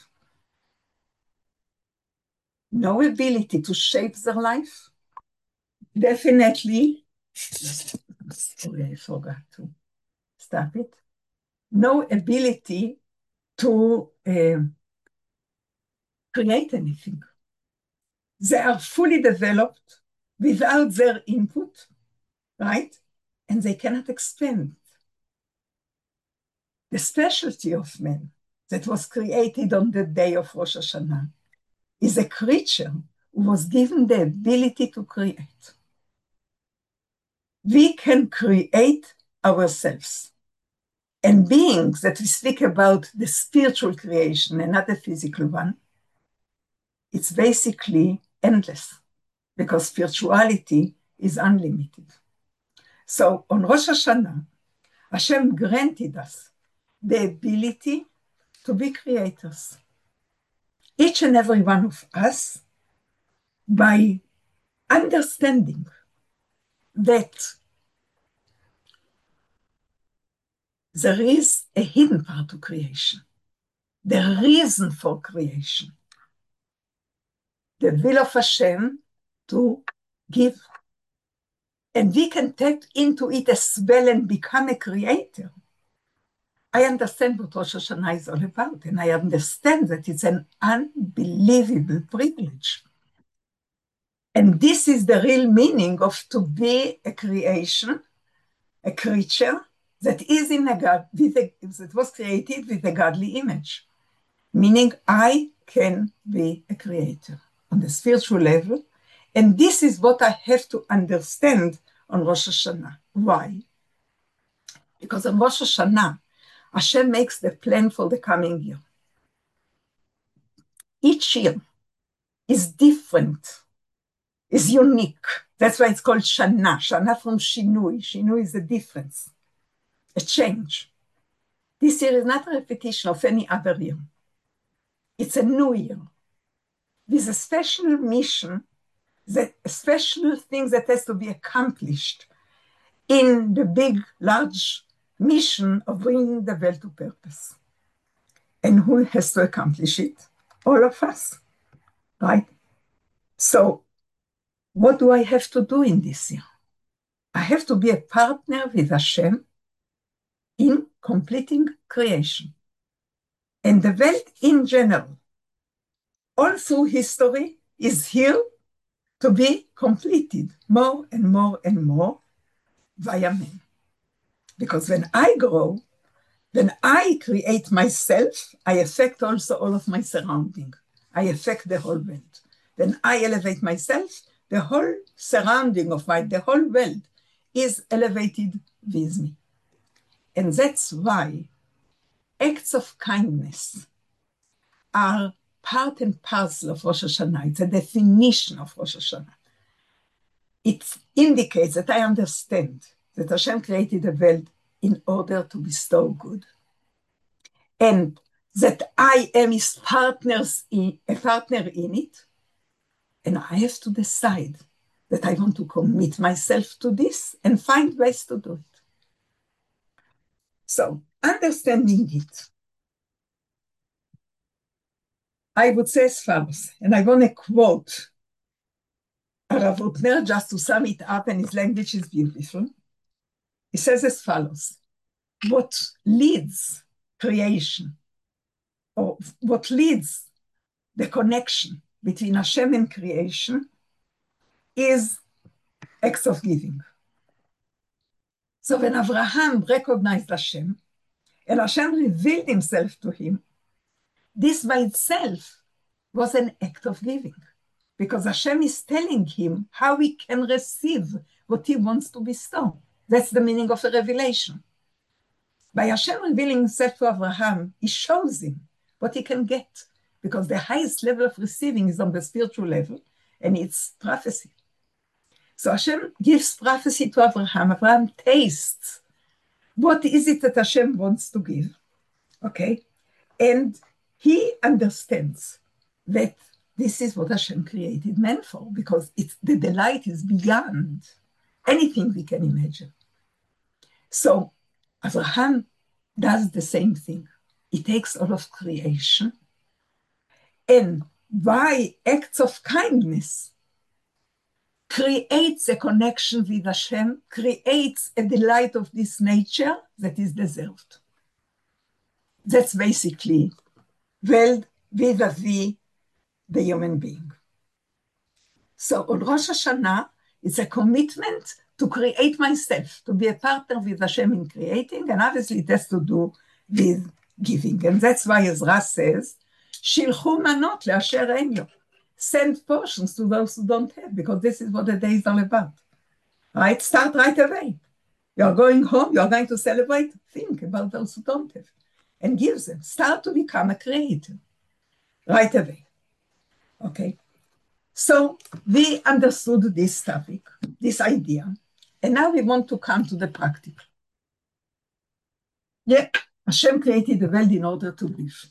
No ability to shape their life. Definitely, sorry, I forgot to stop it. No ability to uh, create anything. They are fully developed without their input, right? And they cannot expand. The specialty of man that was created on the day of Rosh Hashanah is a creature who was given the ability to create. We can create ourselves. And beings that we speak about the spiritual creation and not the physical one, it's basically endless because spirituality is unlimited. So on Rosh Hashanah, Hashem granted us the ability to be creators. Each and every one of us, by understanding that there is a hidden part to creation, the reason for creation, the will of Hashem to give. And we can tap into it as well and become a creator. I understand what Rosh Hashanah is all about, and I understand that it's an unbelievable privilege. And this is the real meaning of to be a creation, a creature that is in a God, with a, that was created with a godly image. Meaning I can be a creator on the spiritual level. And this is what I have to understand on Rosh Hashanah. Why? Because on Rosh Hashanah, Hashem makes the plan for the coming year. Each year is different, is unique. That's why it's called Shana. Shana from Shinui. Shinui is a difference, a change. This year is not a repetition of any other year. It's a new year with a special mission, that a special thing that has to be accomplished in the big, large mission of bringing the world to purpose. And who has to accomplish it? All of us, right? So what do I have to do in this year? I have to be a partner with Hashem in completing creation. And the world in general, all through history, is here to be completed more and more and more via man. Because when I grow, when I create myself, I affect also all of my surrounding. I affect the whole world. When I elevate myself, the whole surrounding of my, the whole world is elevated with me. And that's why acts of kindness are part and parcel of Rosh Hashanah. It's a definition of Rosh Hashanah. It indicates that I understand that Hashem created the world in order to bestow good. And that I am his partners in, a partner in it. And I have to decide that I want to commit myself to this and find ways to do it. So, understanding it, I would say as follows, and I want to quote Rav Hutner just to sum it up, and his language is beautiful. He says as follows: what leads creation, or what leads the connection between Hashem and creation, is acts of giving. So when Abraham recognized Hashem, and Hashem revealed himself to him, this by itself was an act of giving, because Hashem is telling him how he can receive what he wants to bestow. That's the meaning of a revelation. By Hashem revealing himself to Abraham, he shows him what he can get, because the highest level of receiving is on the spiritual level, and it's prophecy. So Hashem gives prophecy to Abraham. Abraham tastes what is it that Hashem wants to give? Okay, and he understands that this is what Hashem created man for, because it's, the delight is beyond anything we can imagine. So Abraham does the same thing. He takes all of creation, and by acts of kindness, creates a connection with Hashem, creates a delight of this nature that is deserved. That's basically well vis-a-vis the human being. So on Rosh Hashanah, it's a commitment to create myself, to be a partner with Hashem in creating, and obviously it has to do with giving. And that's why Ezra says, Shilchu manot le'asher ein lo. Send portions to those who don't have, because this is what the day is all about. Right? Start right away. You're going home, you're going to celebrate, think about those who don't have, and give them. Start to become a creator right away. Okay? So we understood this topic, this idea, and now we want to come to the practical. Yeah, Hashem created the world in order to live.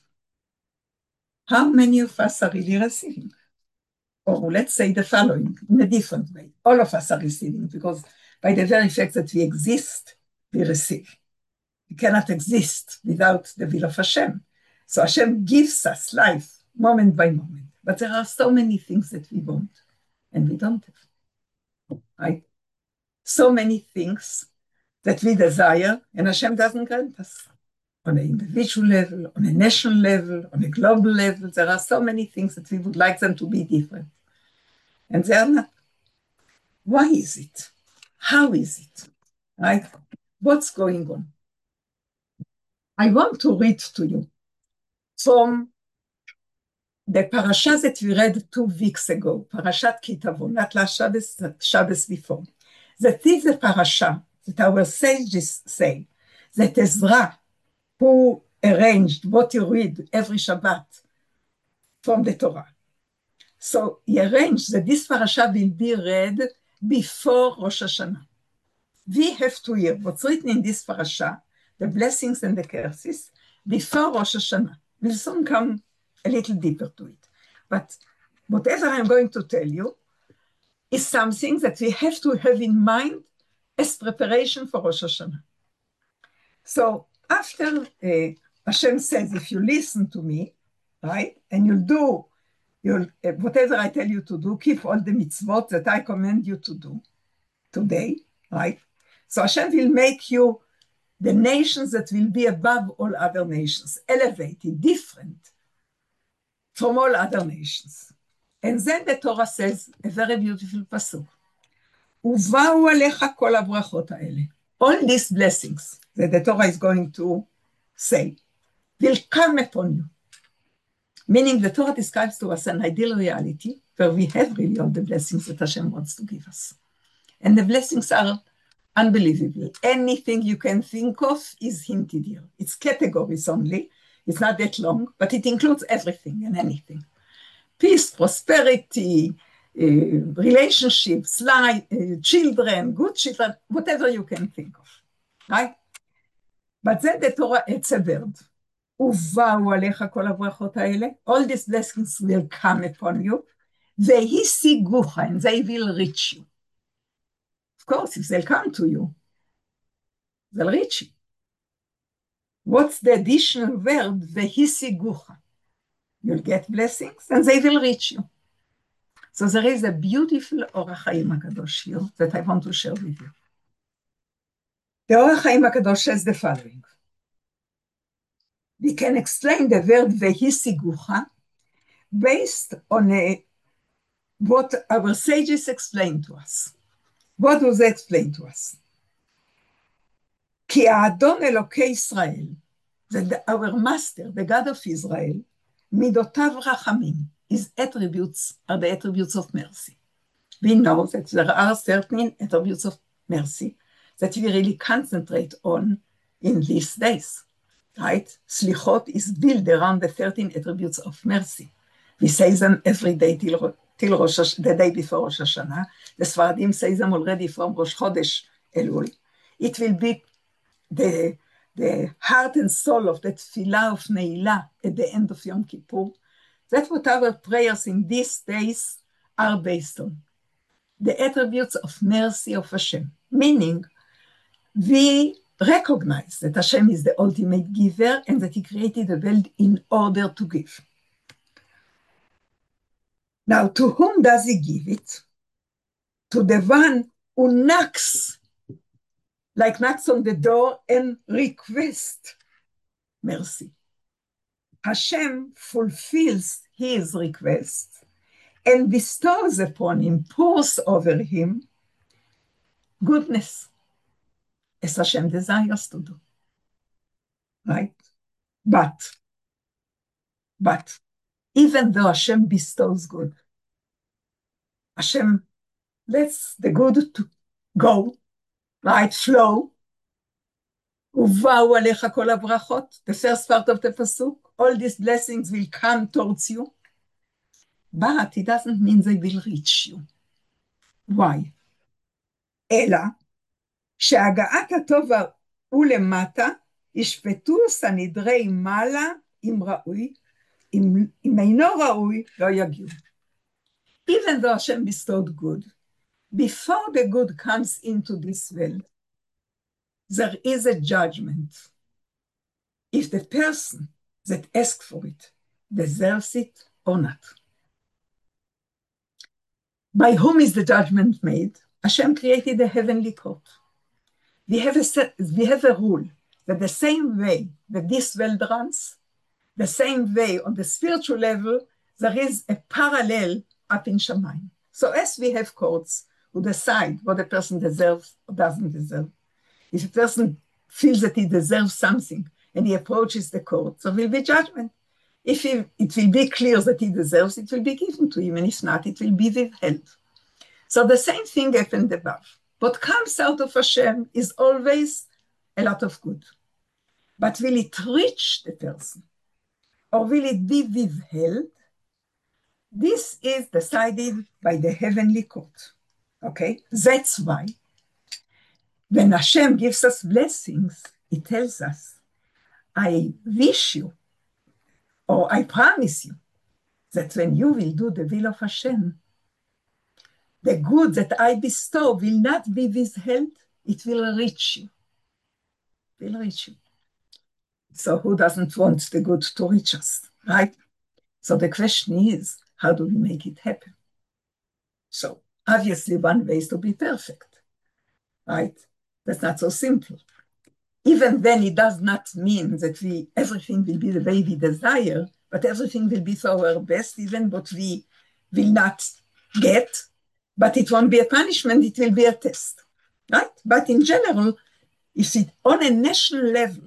How many of us are really receiving? Or let's say the following, in a different way. All of us are receiving, because by the very fact that we exist, we receive. We cannot exist without the will of Hashem. So Hashem gives us life, moment by moment. But there are so many things that we want, and we don't have. Right? So many things that we desire, and Hashem doesn't grant us. On an individual level, on a national level, on a global level, there are so many things that we would like them to be different. And they are not. Why is it? How is it? Right? What's going on? I want to read to you from the parasha that we read two weeks ago, Parashat Ki Tavo, not last Shabbos, Shabbos before. That is the parasha that our sages say that Ezra, who arranged what you read every Shabbat from the Torah. So he arranged that this parasha will be read before Rosh Hashanah. We have to hear what's written in this parasha, the blessings and the curses, before Rosh Hashanah. We'll soon come a little deeper to it. But whatever I'm going to tell you is something that we have to have in mind as preparation for Rosh Hashanah. So after uh, Hashem says, if you listen to me, right, and you'll do you'll, uh, whatever I tell you to do, keep all the mitzvot that I command you to do today, right? So Hashem will make you the nations that will be above all other nations, elevated, different from all other nations. And then the Torah says, a very beautiful pasuk, ובאו עליך כל הברכות האלה. All these blessings that the Torah is going to say will come upon you. Meaning the Torah describes to us an ideal reality where we have really all the blessings that Hashem wants to give us. And the blessings are unbelievable. Anything you can think of is hinted here. It's categories only. It's not that long, but it includes everything and anything. Peace, prosperity, uh, relationships, life, uh, children, good children, whatever you can think of, right? But then the Torah adds a word. ובאו עליך כל הברכות האלה. All these blessings will come upon you. והשיגוך, and they will reach you. Of course, if they'll come to you, they'll reach you. What's the additional word? והשיגוך. You'll get blessings, and they will reach you. So there is a beautiful Orach Chaim HaKadosh here that I want to share with you. The Orach Chaim HaKadosh says the following. We can explain the word והשיגוך based on a, what our sages explain to us. What do they explain to us? כי האדון אלוקי ישראל, our master, the God of Israel, midotав rachamim, his attributes are the attributes of mercy. We know that there are certain attributes of mercy that we really concentrate on in these days, right? Slichot is built around the thirteen attributes of mercy. We say them every day till, till Rosh, the day before Rosh Hashanah. The Sfaradim say them already from Rosh Chodesh Elul. It will be the, the heart and soul of the tefillah of Neilah at the end of Yom Kippur. That's what our prayers in these days are based on. The attributes of mercy of Hashem, meaning we recognize that Hashem is the ultimate giver and that he created the world in order to give. Now, to whom does he give it? To the one who knocks, like knocks on the door and requests mercy. Hashem fulfills his request and bestows upon him, pours over him goodness, as Hashem desires to do. Right? But, but, even though Hashem bestows good, Hashem lets the good to go, right, flow, ובאו עליך כל הברכות, the first part of the pasuk, all these blessings will come towards you, but it doesn't mean they will reach you. Why? אלא, שהגעת הטוב הוא למטה, ישפטו סנהדרי מעלה אם ראוי, אם, אם אינו ראוי, לא יגיעו. Even though Hashem bestowed good, before the good comes into this world, there is a judgment. If the person that asks for it deserves it or not. By whom is the judgment made? Hashem created the heavenly court. We have a, set, we have a rule that the same way that this world runs, the same way on the spiritual level, there is a parallel up in Shamayim. So as we have courts who decide what a person deserves or doesn't deserve, if a person feels that he deserves something and he approaches the court, there will be judgment. If he, it will be clear that he deserves, it will be given to him, and if not, it will be withheld. So the same thing happened above. What comes out of Hashem is always a lot of good. But will it reach the person? Or will it be withheld? This is decided by the heavenly court. Okay? That's why when Hashem gives us blessings, He tells us, I wish you, or I promise you, that when you will do the will of Hashem, the good that I bestow will not be withheld, it will reach you. It will reach you. So who doesn't want the good to reach us, right? So the question is, how do we make it happen? So obviously one way is to be perfect, right? That's not so simple. Even then it does not mean that we everything will be the way we desire, but everything will be for our best, even what we will not get, but it won't be a punishment, it will be a test, right? But in general, if it on a national level,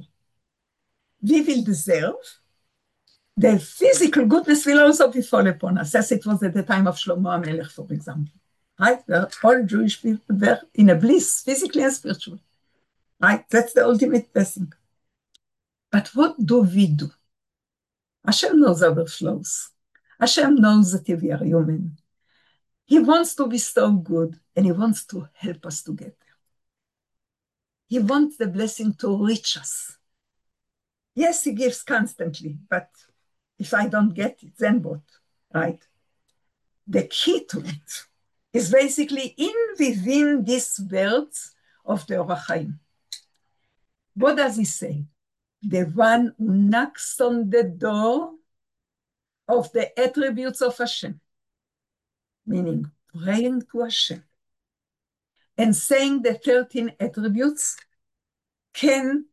we will deserve, the physical goodness will also be fall upon us, as it was at the time of Shlomo HaMelech, for example. Right? All Jewish people were in a bliss, physically and spiritually. Right? That's the ultimate blessing. But what do we do? Hashem knows our flaws. Hashem knows that we are human. He wants to bestow good, and He wants to help us to get there. He wants the blessing to reach us. Yes, He gives constantly, but if I don't get it, then what? Right? The key to it is basically in within these words of the Orach Chaim. What does he say? The one who knocks on the door of the attributes of Hashem, meaning praying to Hashem and saying the thirteen attributes, can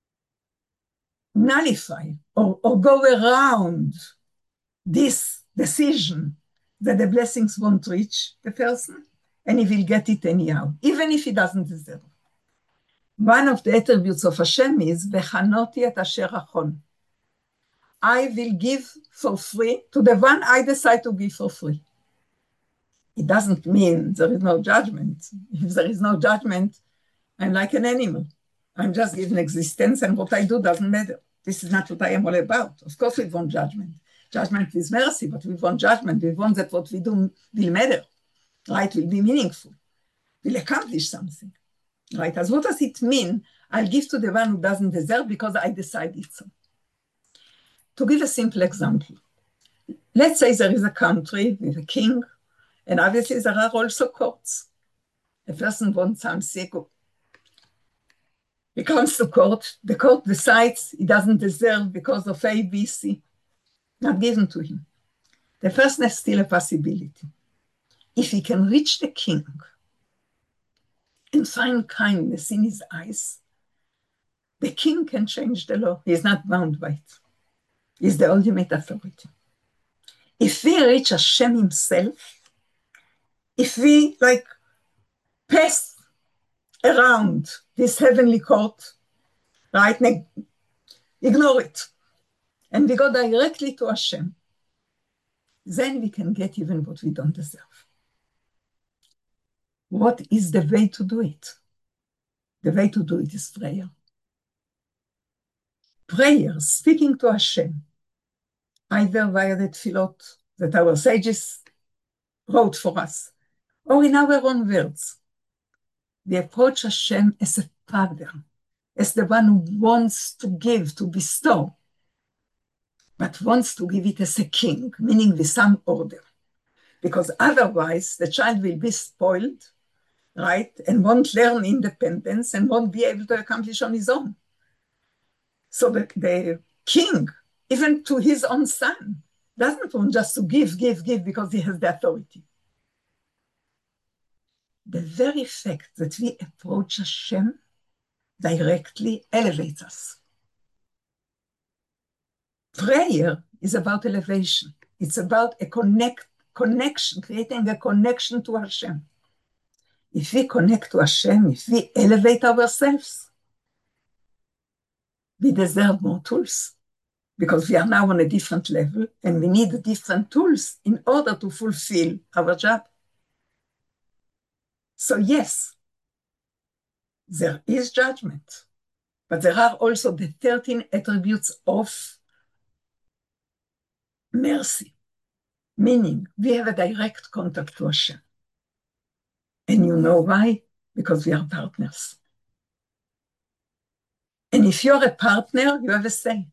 nullify or, or go around this decision that the blessings won't reach the person, and he will get it anyhow, even if he doesn't deserve. One of the attributes of Hashem is, V'chanoti et asher achon. I will give for free to the one I decide to give for free. It doesn't mean there is no judgment. If there is no judgment, I'm like an animal. I'm just given existence, and what I do doesn't matter. This is not what I am all about. Of course we want judgment. Judgment is mercy, but we want judgment. We want that what we do will matter, right? Will be meaningful, will accomplish something, right? As what does it mean? I'll give to the one who doesn't deserve because I decided so. To give a simple example, let's say there is a country with a king, and obviously there are also courts. A person wants something. He comes to court, the court decides he doesn't deserve because of A, B, C, not given to him. The person has still a possibility. If he can reach the king and find kindness in his eyes, the king can change the law. He is not bound by it. He is the ultimate authority. If we reach Hashem himself, if we like pass around this heavenly court, right, ignore it, and we go directly to Hashem, then we can get even what we don't deserve. What is the way to do it? The way to do it is prayer. Prayer, speaking to Hashem, either via the tefillot that our sages wrote for us, or in our own words. We approach Hashem as a father, as the one who wants to give, to bestow, but wants to give it as a king, meaning with some order. Because otherwise the child will be spoiled, right, and won't learn independence and won't be able to accomplish on his own. So the, the king, even to his own son, doesn't want just to give, give, give because he has the authority. The very fact that we approach Hashem directly elevates us. Prayer is about elevation. It's about a connect, connection, creating a connection to Hashem. If we connect to Hashem, if we elevate ourselves, we deserve more tools because we are now on a different level and we need different tools in order to fulfill our job. So yes, there is judgment, but there are also the thirteen attributes of mercy, meaning we have a direct contact to Hashem. And you know why? Because we are partners. And if you're a partner, you have a say.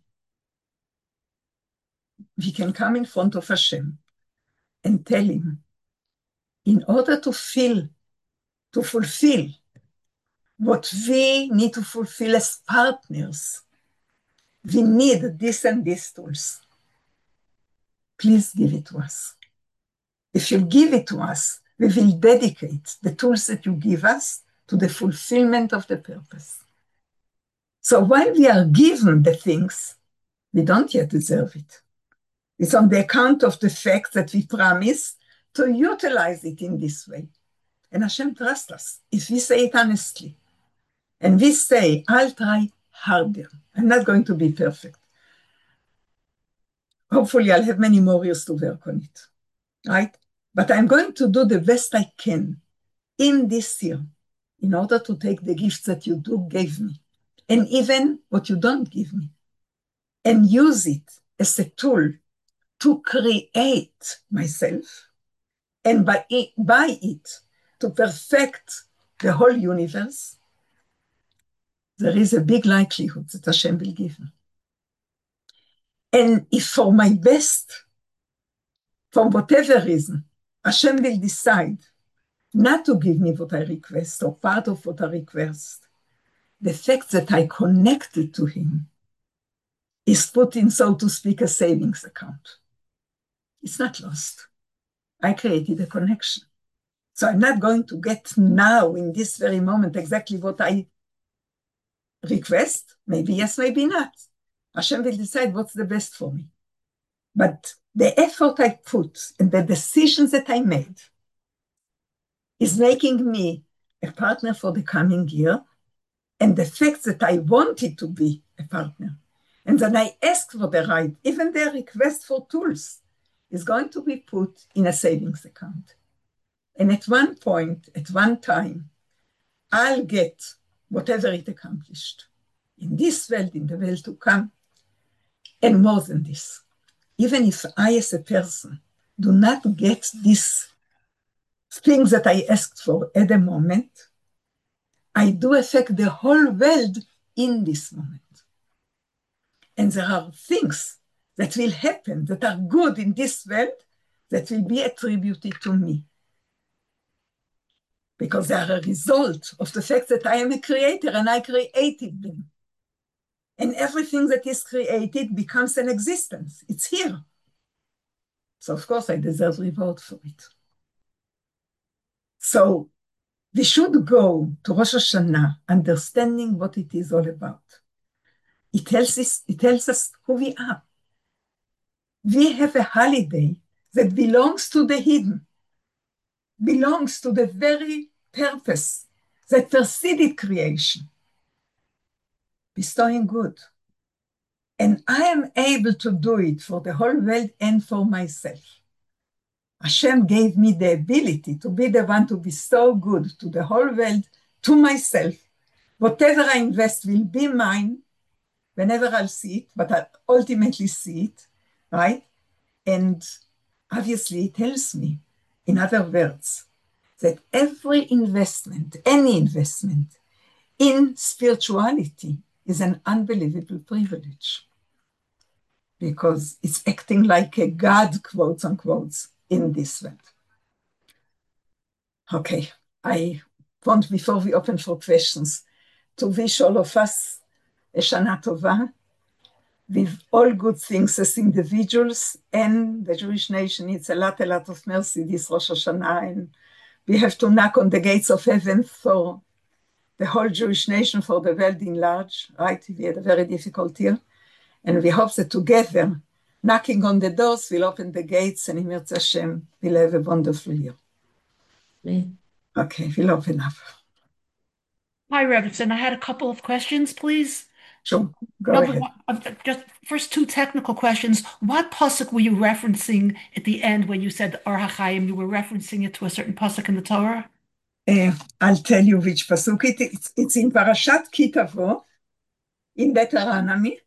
We can come in front of Hashem and tell him, in order to feel, to fulfill what we need to fulfill as partners, we need this and these tools. Please give it to us. If you give it to us, we will dedicate the tools that you give us to the fulfillment of the purpose. So while we are given the things, we don't yet deserve it. It's on the account of the fact that we promise to utilize it in this way. And Hashem trusts us. If we say it honestly, and we say, I'll try harder. I'm not going to be perfect. Hopefully I'll have many more years to work on it, right? But I'm going to do the best I can in this year in order to take the gifts that you do give me, and even what you don't give me, and use it as a tool to create myself, and by it, by it to perfect the whole universe. There is a big likelihood that Hashem will give me. And if for my best, for whatever reason, Hashem will decide not to give me what I request or part of what I request, the fact that I connected to him is put in, so to speak, a savings account. It's not lost. I created a connection. So I'm not going to get now, in this very moment, exactly what I request. Maybe yes, maybe not. Hashem will decide what's the best for me. But the effort I put and the decisions that I made is making me a partner for the coming year. And the fact that I wanted to be a partner, and then I ask for the right, even their request for tools, is going to be put in a savings account. And at one point, at one time, I'll get whatever it accomplished in this world, in the world to come, and more than this. Even if I, as a person, do not get these things that I asked for at the moment, I do affect the whole world in this moment. And there are things that will happen that are good in this world that will be attributed to me. Because they are a result of the fact that I am a creator and I created them. And everything that is created becomes an existence. It's here. So of course I deserve reward for it. So we should go to Rosh Hashanah understanding what it is all about. It tells us, it tells us who we are. We have a holiday that belongs to the hidden, belongs to the very purpose that preceded creation, bestowing good. And I am able to do it for the whole world and for myself. Hashem gave me the ability to be the one to bestow good to the whole world, to myself. Whatever I invest will be mine whenever I'll see it, but I'll ultimately see it, right? And obviously it tells me, in other words, that every investment, any investment in spirituality is an unbelievable privilege because it's acting like a God, quotes unquote, in this world. Okay, I want, before we open for questions, to wish all of us a Shana Tova with all good things as individuals, and the Jewish nation needs a lot, a lot of mercy this Rosh Hashanah, and we have to knock on the gates of heaven for the whole Jewish nation, for the world in large, right? We had a very difficult year, and we hope that together, knocking on the doors will open the gates, and in Mirz Hashem, we'll have a wonderful year. Amen. Okay, we'll open up. Hi, Rebbetzin. I had a couple of questions, please. Sure, go Number ahead. one, uh, just first two technical questions. What pasuk were you referencing at the end when you said Or HaChaim? You were referencing it to a certain pasuk in the Torah? Uh, I'll tell you which pasuk it is. It's, it's in Parashat Ki Tavo, in Deuteronomy,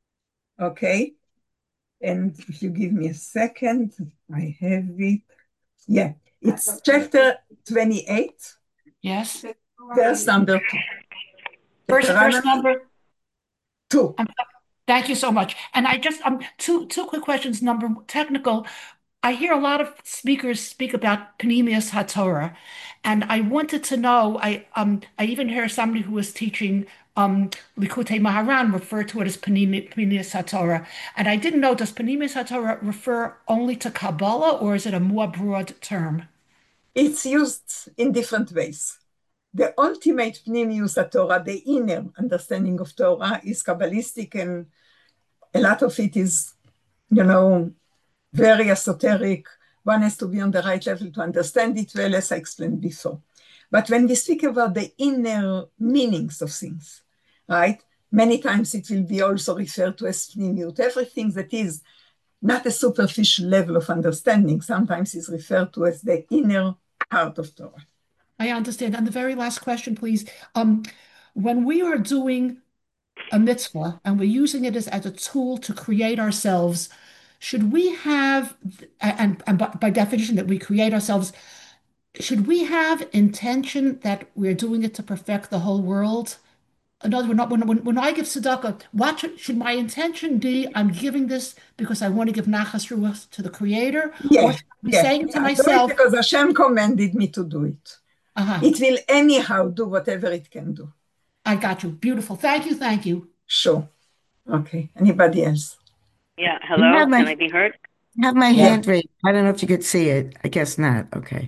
okay? And if you give me a second, I have it. Yeah, it's chapter twenty-eight, Yes. verse number two. First, first Deuteronomy number. two. Um, Thank you so much. And I just um two two quick questions. Number technical. I hear a lot of speakers speak about Panemius HaTorah, and I wanted to know. I um I even hear somebody who was teaching um Likutei Maharan refer to it as Panemi- Panemius HaTorah, and I didn't know, does Panemius HaTorah refer only to Kabbalah, or is it a more broad term? It's used in different ways. The ultimate Pnimius Torah, the inner understanding of Torah, is Kabbalistic, and a lot of it is, you know, very esoteric. One has to be on the right level to understand it well, as I explained before. But when we speak about the inner meanings of things, right, many times it will be also referred to as pnimiut. Everything that is not a superficial level of understanding sometimes is referred to as the inner heart of Torah. I understand. And the very last question, please. Um, when we are doing a mitzvah and we're using it as, as a tool to create ourselves, should we have, and, and by, by definition that we create ourselves, should we have intention that we're doing it to perfect the whole world? In other words, when, when, when I give tzedakah, what should, should my intention be? I'm giving this because I want to give nachas ruach to the Creator, or Yeah, should I be yeah, saying to yeah. Do it myself, because Hashem commanded me to do it. uh-huh, It will anyhow do whatever it can do. I got you. Beautiful. Thank you. Thank you. Sure. Okay. Anybody else? Yeah, I have hello, my can I be heard? have my Yeah. hand raised. I don't know if you could see it. I guess not. Okay.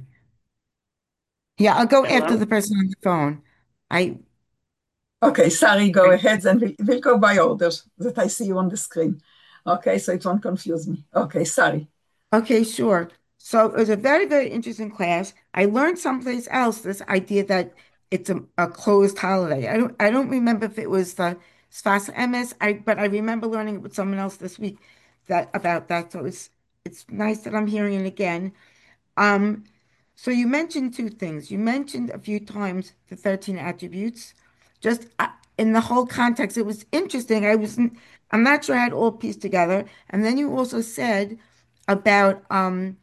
Yeah, I'll go after Hello? the person on the phone. I Okay, sorry, go Okay. ahead, and we'll, we'll go by orders that I see you on the screen. Okay, so it won't confuse me. Okay, sorry. okay, sure. So it was a very, very interesting class. I learned someplace else this idea that it's a, a closed holiday. I don't I don't remember if it was the Sfas Emes, I but I remember learning it with someone else this week that about that. So it's it's nice that I'm hearing it again. Um, so you mentioned two things. You mentioned a few times the thirteen attributes. Just uh, in the whole context, it was interesting. I wasn't, I'm not sure I had all pieced together. And then you also said about um,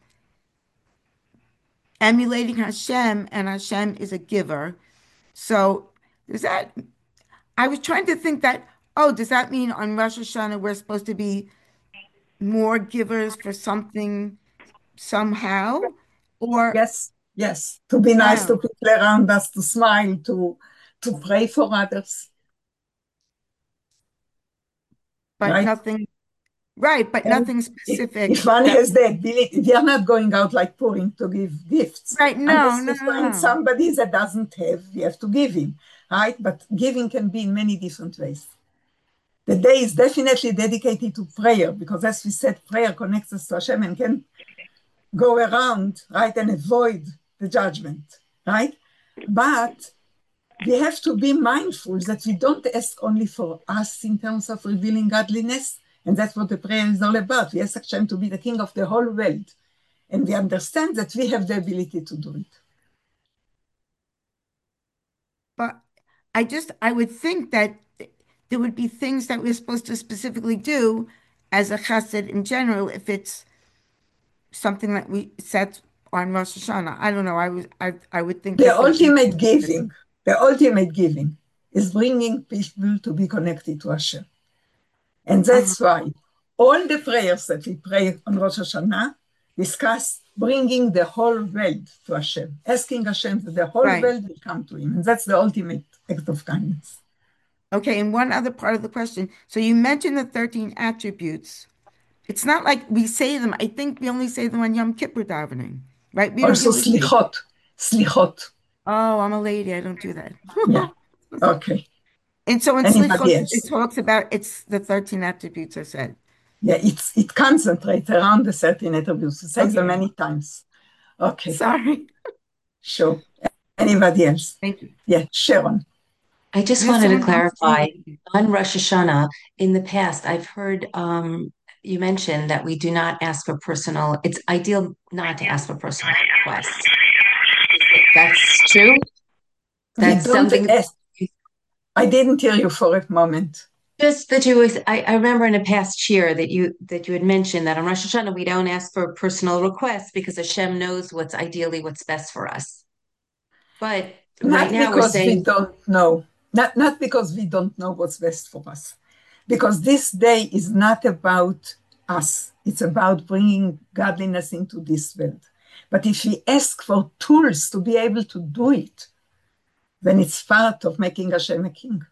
emulating Hashem, and Hashem is a giver. So Does that, I was trying to think that, oh, does that mean on Rosh Hashanah we're supposed to be more givers for something somehow? Or, Yes, yes. To be nice to oh, people around us, to smile, to to pray for others, but right? nothing, right, but And nothing if, specific if one that, has the ability, we are not going out like pouring to give gifts. right, no, Unless no, we no, find no. somebody that doesn't have, we have to give him, right? But giving can be in many different ways. The day is definitely dedicated to prayer because, as we said, prayer connects us to Hashem and can go around, right, and avoid the judgment, right? But we have to be mindful that we don't ask only for us in terms of revealing godliness, and that's what the prayer is all about. We ask Hashem to be the king of the whole world, and we understand that we have the ability to do it. But I just, I would think that there would be things that we're supposed to specifically do as a chesed in general if it's something that we set on Rosh Hashanah. I don't know. I was, I, I would think The that there'd be ultimate things to do. giving, the ultimate giving is bringing people to be connected to Hashem. And Uh-huh. that's why all the prayers that we pray on Rosh Hashanah discuss bringing the whole world to Hashem, asking Hashem that the whole Right. world will come to Him. And that's the ultimate act of kindness. Okay. And one other part of the question. So you mentioned the thirteen attributes. It's not like we say them. I think we only say them on Yom Kippur davening, right? We don't Also, really say them. slichot, slichot. Oh, I'm a lady. I don't do that. Yeah, okay. And so in Anybody Slichot, it else? talks about it's the thirteen attributes are said. Yeah, it's, it concentrates around the thirteen attributes. It says them Okay. many times. Okay, Sorry. sure. Anybody else? Thank you. Yeah, Sharon. I just Unless wanted to someone wants to clarify say on Rosh Hashanah, in the past, I've heard um, you mentioned that we do not ask for personal, it's ideal not to ask for personal requests. Is it, that's true? We That's don't something ask. I didn't hear you for a moment. just that you was, I, I remember in a past year that you that you had mentioned that on Rosh Hashanah we don't ask for personal requests because Hashem knows what's ideally what's best for us. But right Not now we're because we saying don't know, not, not because we don't know what's best for us, because this day is not about us. It's about bringing godliness into this world. But if we ask for tools to be able to do it, then it's part of making Hashem a king.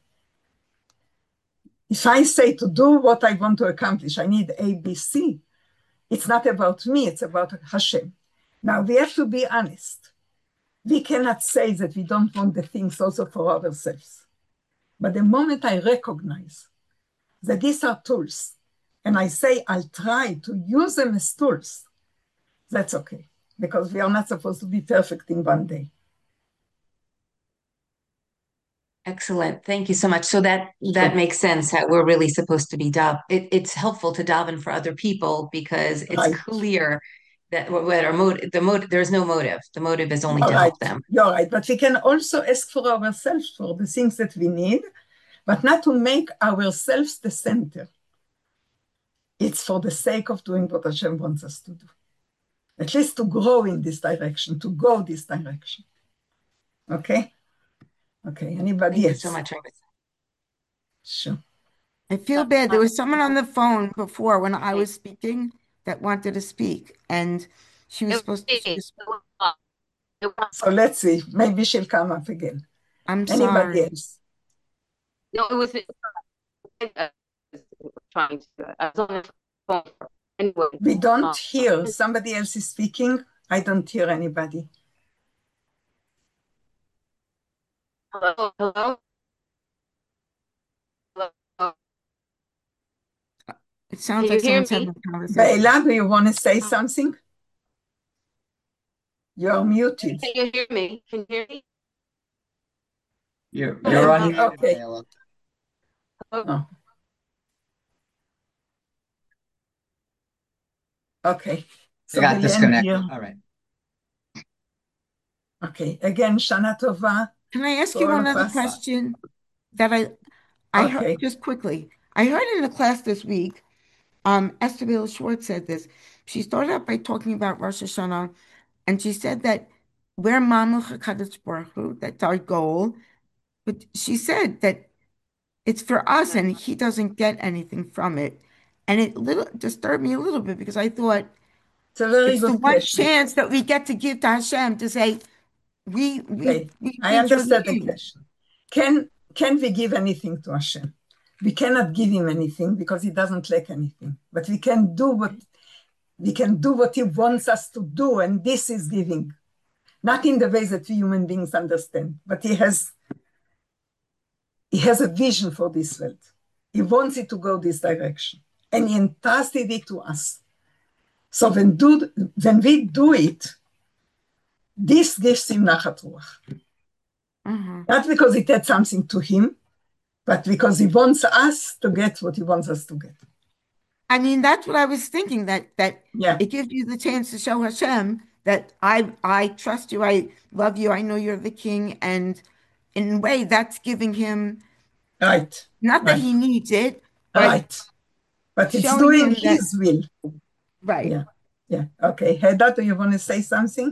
If I say to do what I want to accomplish, I need A, B, C, it's not about me, it's about Hashem. Now, we have to be honest. We cannot say that we don't want the things also for ourselves. But the moment I recognize that these are tools, and I say I'll try to use them as tools, that's okay, because we are not supposed to be perfect in one day. excellent. Thank you so much. So that that Sure. makes sense that we're really supposed to be dav. It, it's helpful to daven for other people because it's Right. clear that what our motive, the motive, there's no motive. The motive is only You're to right. help them. You're right. But we can also ask for ourselves for the things that we need, but not to make ourselves the center. It's for the sake of doing what Hashem wants us to do. At least to grow in this direction, to go this direction. Okay? Okay. Anybody Thank you else? so much, Robert. Sure. I feel bad. There was someone on the phone before when I was speaking that wanted to speak, and she was supposed to. She was, So let's see. Maybe she'll come up again. I'm Anybody sorry. else? No, it was uh, trying to. I was on the phone. Anyway, We don't uh, hear. Somebody else is speaking. I don't hear anybody. hello, hello, hello. It sounds Can you like hear someone's me? having a conversation. Bela, do you want to say something? You're muted. Can you hear me? Can you hear me? You're Uh, you're Hello, unmuted, okay. Bela. Oh, okay. You So got we'll end disconnected. here. All right. Okay. Again, Shana Tova Can I ask to you all one of other us. question that I I heard Okay. just quickly? I heard in the class this week, um, Esther Bill Schwartz said this. She started out by talking about Rosh Hashanah, and she said that we're Mamuch HaKadosh Baruch Hu, that's our goal, but she said that it's for us and he doesn't get anything from it. And it little disturbed me a little bit because I thought It's a very it's the good one question. chance that we get to give to Hashem to say, we we Okay, we I did your understand the name. question. Can can we give anything to Hashem? We cannot give him anything because he doesn't lack anything. But we can do what we can do what he wants us to do, and this is giving. Not in the ways that we human beings understand, but he has he has a vision for this world. He wants it to go this direction, and he entrusted it to us. So when do when we do it, this gives him nachat ruach. Mhm. Not because it had something to him, but because he wants us to get what he wants us to get. I mean, that's what I was thinking, that that Yeah, it gives you the chance to show Hashem that I I trust you, I love you, I know you're the king, and in a way that's giving him, right, not that right, he needs it, but right. But it's showing doing him that, his will. right. Yeah, yeah. Okay, Heda, do you want to say something?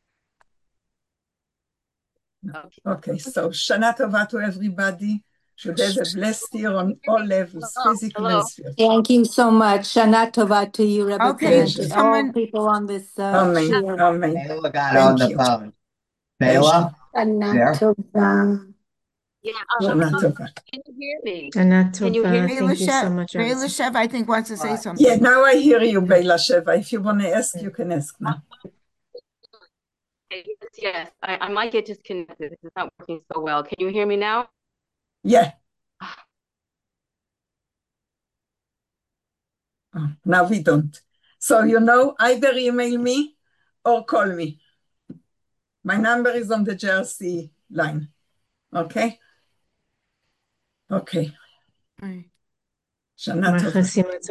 No. Okay. Okay, so Shana Tova to everybody. Should have a blessed year on all levels, Hello, physical hello. and spiritual. Thank you so much. Shana Tova to you, Rebbe Okay, and to Pleasure. all someone, people on this uh, Amen, shir. amen. Bela got on Thank the you. phone. Thank you. Bela, Shana there. Tova. Yeah, um, Shana um, Tova. can you hear me? Shana Can you hear Tova. me? Bela Thank you so Shev, much, Bela Rabbi. Shev, I think wants to say Right. Yeah, something. now I hear you, Bela Sheva. If you want to ask, you can ask now. Okay, Yes, yes. I, I might get disconnected. It's not working so well. Can you hear me now? Yeah, oh, now we don't. So, you know, either email me or call me. My number is on the Jersey line. Okay? Okay. Right. Shana Tova. Machasima